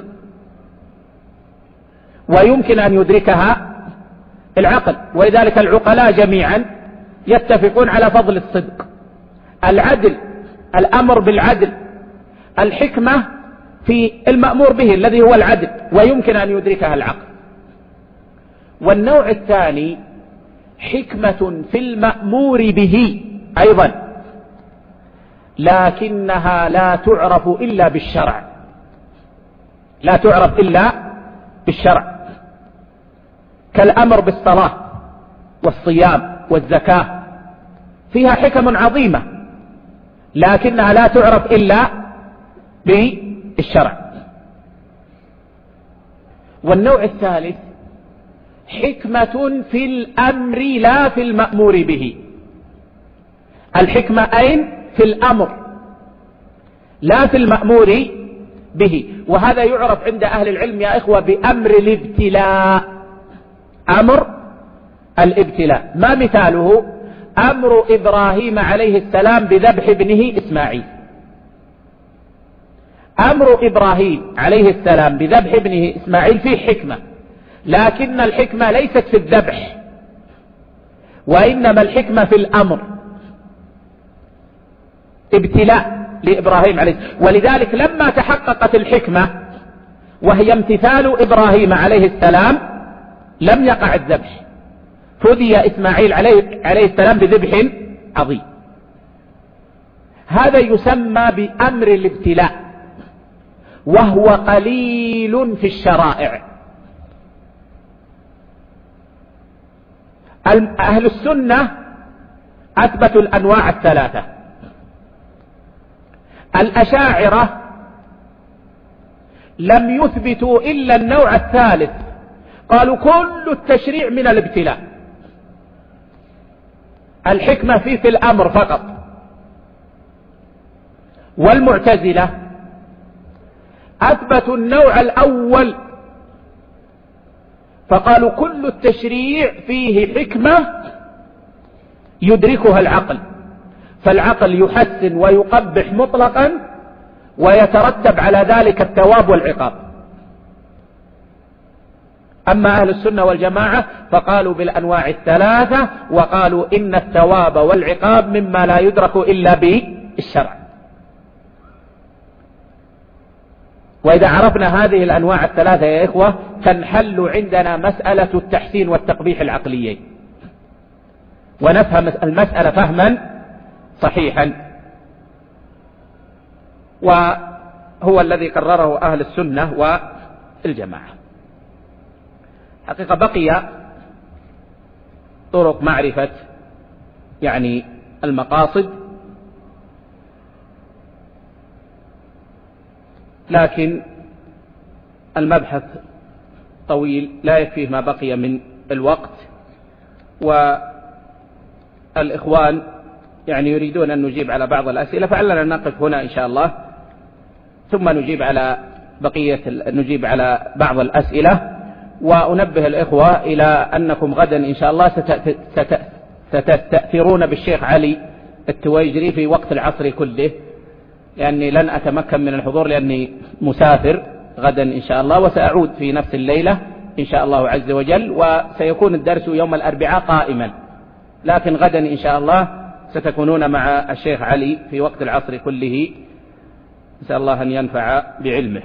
ويمكن أن يدركها العقل، ولذلك العقلاء جميعا يتفقون على فضل الصدق. العدل، الأمر بالعدل، الحكمة في المأمور به الذي هو العدل ويمكن أن يدركها العقل. والنوع الثاني حكمة في المأمور به أيضا لكنها لا تعرف إلا بالشرع، لا تعرف إلا بالشرع، كالأمر بالصلاة والصيام والزكاة، فيها حكم عظيمة لكنها لا تعرف إلا بالشرع. والنوع الثالث حكمة في الأمر لا في المأمور به. الحكمة أين؟ في الأمر لا في المأمور به، وهذا يعرف عند أهل العلم يا إخوة بأمر الابتلاء. أمر الابتلاء، ما مثاله؟ أمر إبراهيم عليه السلام بذبح ابنه إسماعيل. أمر إبراهيم عليه السلام بذبح ابنه إسماعيل فيه حكمة، لكن الحكمة ليست في الذبح وإنما الحكمة في الأمر، ابتلاء لإبراهيم عليه السلام. ولذلك لما تحققت الحكمة وهي امتثال إبراهيم عليه السلام لم يقع الذبح، فدي إسماعيل عليه, عليه السلام بذبح عظيم. هذا يسمى بأمر الابتلاء، وهو قليل في الشرائع. أهل السنة أثبتوا الأنواع الثلاثة. الأشاعرة لم يثبتوا إلا النوع الثالث، قالوا كل التشريع من الابتلاء، الحكمة فيه في الأمر فقط. والمعتزلة أثبتوا النوع الأول فقالوا كل التشريع فيه حكمة يدركها العقل، فالعقل يحسن ويقبح مطلقا ويترتب على ذلك الثواب والعقاب. أما أهل السنة والجماعة فقالوا بالأنواع الثلاثة، وقالوا إن الثواب والعقاب مما لا يدرك إلا بالشرع. وإذا عرفنا هذه الأنواع الثلاثة يا إخوة تنحل عندنا مسألة التحسين والتقبيح العقليين، ونفهم المسألة فهما صحيحا، وهو الذي قرره أهل السنة والجماعة. حقيقة بقي طرق معرفة يعني المقاصد لكن المبحث طويل لا يكفيه ما بقي من الوقت، والإخوان يعني يريدون أن نجيب على بعض الأسئلة، فعلنا نقف هنا إن شاء الله، ثم نجيب على بقية نجيب على بعض الأسئلة. وأنبه الإخوة إلى أنكم غدا إن شاء الله ستستأثرون بالشيخ علي التويجري في وقت العصر كله، لأني لن أتمكن من الحضور لأني مسافر غدا إن شاء الله، وسأعود في نفس الليلة إن شاء الله عز وجل، وسيكون الدرس يوم الأربعاء قائما، لكن غدا إن شاء الله ستكونون مع الشيخ علي في وقت العصر كله، نسأل الله أن ينفع بعلمه.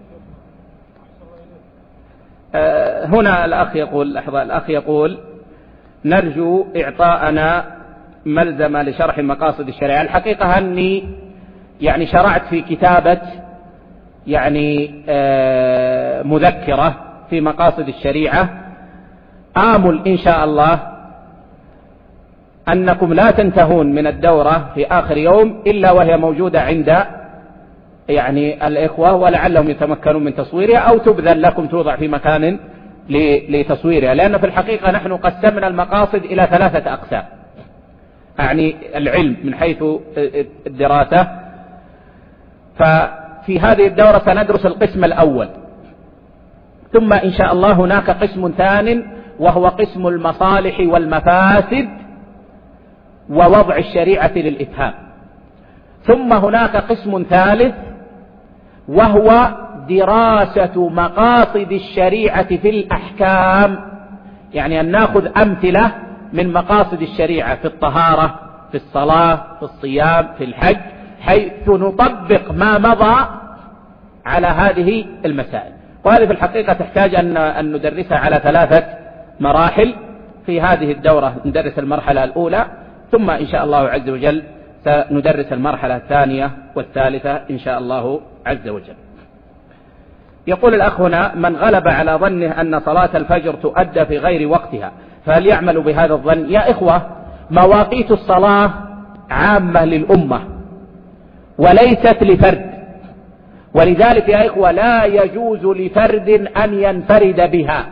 أه هنا الأخ يقول لحظة الأخ يقول نرجو إعطاءنا ملزمة لشرح مقاصد الشريعة. الحقيقة أني يعني شرعت في كتابة يعني أه مذكرة في مقاصد الشريعة، آمل إن شاء الله أنكم لا تنتهون من الدورة في آخر يوم إلا وهي موجودة عند يعني الإخوة، ولعلهم يتمكنون من تصويرها أو تبذل لكم توضع في مكان لتصويرها، لأن في الحقيقة نحن قسمنا المقاصد إلى ثلاثة أقسام، يعني العلم من حيث الدراسة. ففي هذه الدورة سندرس القسم الأول، ثم إن شاء الله هناك قسم ثان وهو قسم المصالح والمفاسد ووضع الشريعة للإفهام، ثم هناك قسم ثالث وهو دراسة مقاصد الشريعة في الأحكام، يعني أن نأخذ أمثلة من مقاصد الشريعة في الطهارة، في الصلاة، في الصيام، في الحج، حيث نطبق ما مضى على هذه المسائل. وهذه في الحقيقة تحتاج أن أن ندرسها على ثلاثة مراحل. في هذه الدورة ندرس المرحلة الأولى، ثم إن شاء الله عز وجل سندرس المرحلة الثانية والثالثة إن شاء الله عز وجل. يقول الأخ هنا من غلب على ظنه أن صلاة الفجر تؤدى في غير وقتها فهل يعمل بهذا الظن؟ يا إخوة، مواقيت الصلاة عامة للأمة وليست لفرد، ولذلك يا إخوة لا يجوز لفرد أن ينفرد بها،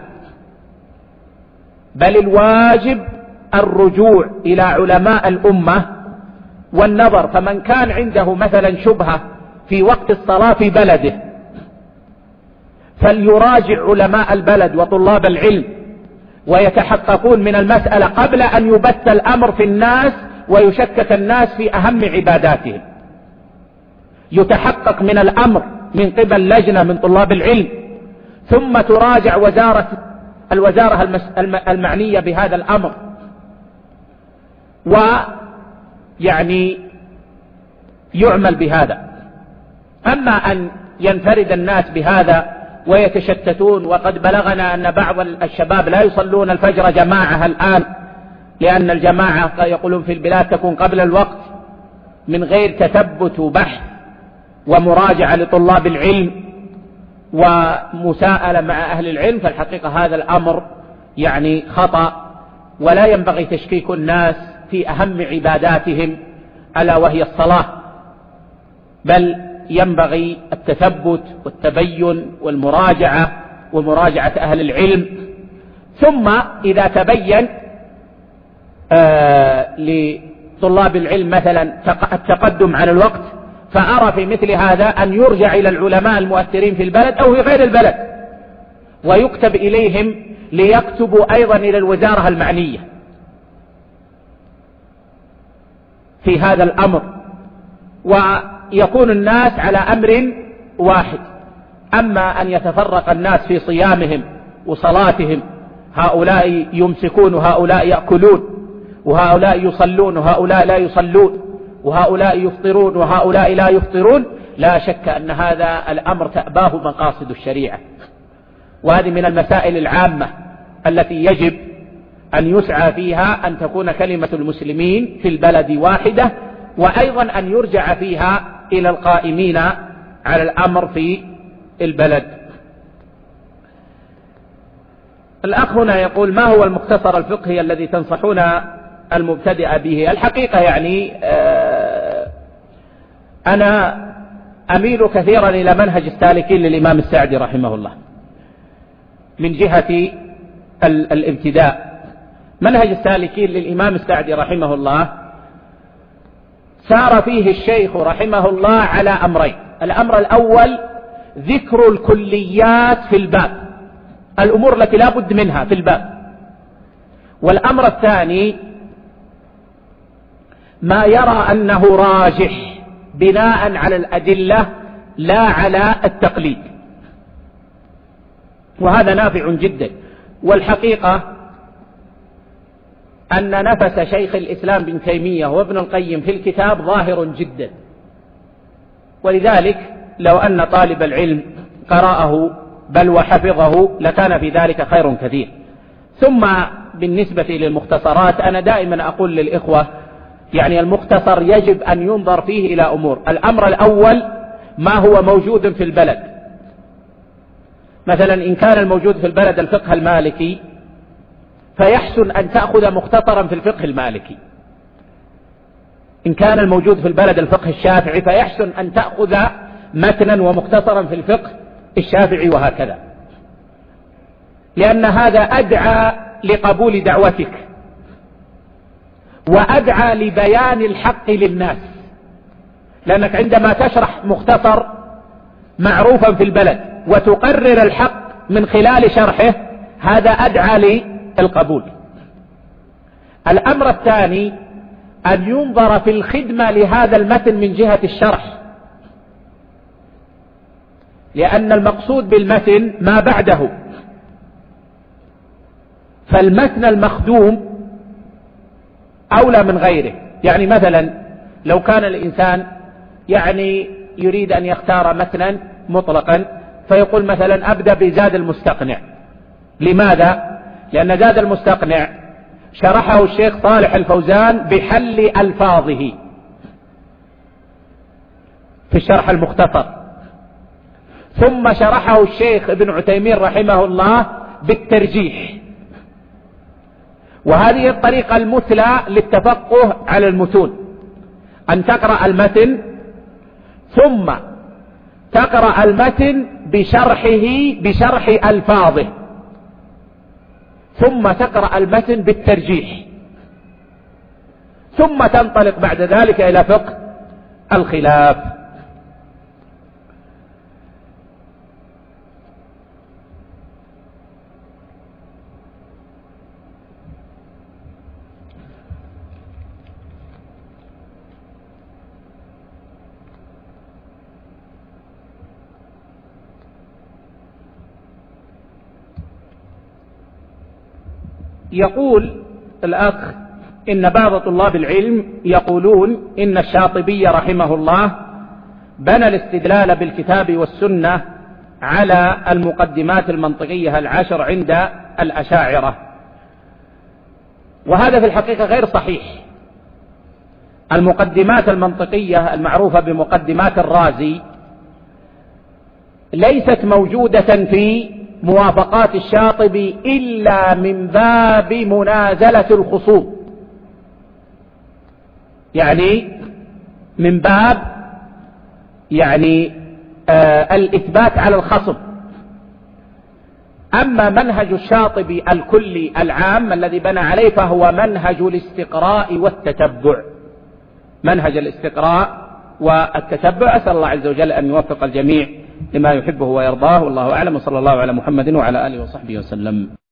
بل الواجب الرجوع إلى علماء الأمة والنظر. فمن كان عنده مثلا شبهة في وقت الصلاة في بلده فليراجع علماء البلد وطلاب العلم ويتحققون من المسألة قبل أن يبث الأمر في الناس ويشكك الناس في أهم عباداتهم. يتحقق من الأمر من قبل لجنة من طلاب العلم، ثم تراجع وزارة الوزارة المعنية بهذا الأمر، ويعني يعمل بهذا. أما أن ينفرد الناس بهذا ويتشتتون، وقد بلغنا أن بعض الشباب لا يصلون الفجر جماعة الآن، لأن الجماعة يقولون في البلاد تكون قبل الوقت من غير تثبت وبحث ومراجعة لطلاب العلم ومساءلة مع أهل العلم. فالحقيقة هذا الأمر يعني خطأ، ولا ينبغي تشكيك الناس في أهم عباداتهم ألا وهي الصلاة، بل ينبغي التثبت والتبين والمراجعة ومراجعة أهل العلم. ثم إذا تبين آه لطلاب العلم مثلا التقدم عن الوقت، فأرى في مثل هذا أن يرجع إلى العلماء المؤثرين في البلد أو في غير البلد ويكتب إليهم ليكتبوا أيضا إلى الوزارة المعنية في هذا الأمر، ويكون الناس على أمر واحد. أما أن يتفرق الناس في صيامهم وصلاتهم، هؤلاء يمسكون وهؤلاء يأكلون، وهؤلاء يصلون وهؤلاء لا يصلون، وهؤلاء يفطرون وهؤلاء لا يفطرون، لا شك أن هذا الأمر تأباه مقاصد الشريعة. وهذه من المسائل العامة التي يجب أن يسعى فيها أن تكون كلمة المسلمين في البلد واحدة، وأيضا أن يرجع فيها إلى القائمين على الأمر في البلد. الأخ هنا يقول ما هو المختصر الفقهي الذي تنصحون المبتدئ به؟ الحقيقة يعني أنا أميل كثيرا إلى منهج السالكين للإمام السعدي رحمه الله من جهة الابتداء. منهج السالكين للإمام السعدي رحمه الله سار فيه الشيخ رحمه الله على أمرين: الأمر الأول ذكر الكليات في الباب، الأمور التي لا بد منها في الباب. والأمر الثاني ما يرى أنه راجح بناء على الأدلة لا على التقليد، وهذا نافع جدا. والحقيقة أن نفس شيخ الإسلام بن تيمية وابن القيم في الكتاب ظاهر جدا، ولذلك لو أن طالب العلم قرأه بل وحفظه لكان في ذلك خير كثير. ثم بالنسبة للمختصرات أنا دائما أقول للإخوة يعني المختصر يجب أن ينظر فيه إلى أمور. الأمر الأول ما هو موجود في البلد، مثلا إن كان الموجود في البلد الفقه المالكي فيحسن أن تأخذ مختصرا في الفقه المالكي، إن كان الموجود في البلد الفقه الشافعي فيحسن أن تأخذ متنا ومختصرا في الفقه الشافعي، وهكذا، لأن هذا أدعى لقبول دعوتك وأدعى لبيان الحق للناس، لأنك عندما تشرح مختصر معروفا في البلد وتقرر الحق من خلال شرحه هذا أدعى للقبول. الأمر الثاني أن ينظر في الخدمة لهذا المتن من جهة الشرح، لأن المقصود بالمتن ما بعده، فالمتن المخدوم أولى من غيره. يعني مثلا لو كان الإنسان يعني يريد أن يختار متنا مطلقا فيقول مثلا أبدأ بزاد المستقنع. لماذا؟ لأن زاد المستقنع شرحه الشيخ صالح الفوزان بحل ألفاظه في الشرح المختصر، ثم شرحه الشيخ ابن عثيمين رحمه الله بالترجيح. وهذه الطريقة المثلى للتفقه على المتون، أن تقرأ المتن ثم تقرأ المتن بشرحه بشرح ألفاظه ثم تقرأ المتن بالترجيح، ثم تنطلق بعد ذلك إلى فقه الخلاف. يقول الأخ إن بعض طلاب العلم يقولون إن الشاطبي رحمه الله بنى الاستدلال بالكتاب والسنة على المقدمات المنطقية العشر عند الأشاعرة، وهذا في الحقيقة غير صحيح. المقدمات المنطقية المعروفة بمقدمات الرازي ليست موجودة في موافقات الشاطبي إلا من باب منازلة الخصوم، يعني من باب يعني آه الإثبات على الخصم. أما منهج الشاطبي الكلي العام الذي بنى عليه فهو منهج الاستقراء والتتبع، منهج الاستقراء والتتبع. أسأل الله عز وجل أن يوفق الجميع لما يحبه ويرضاه، والله أعلم، وصلى الله على محمد وعلى آله وصحبه وسلم.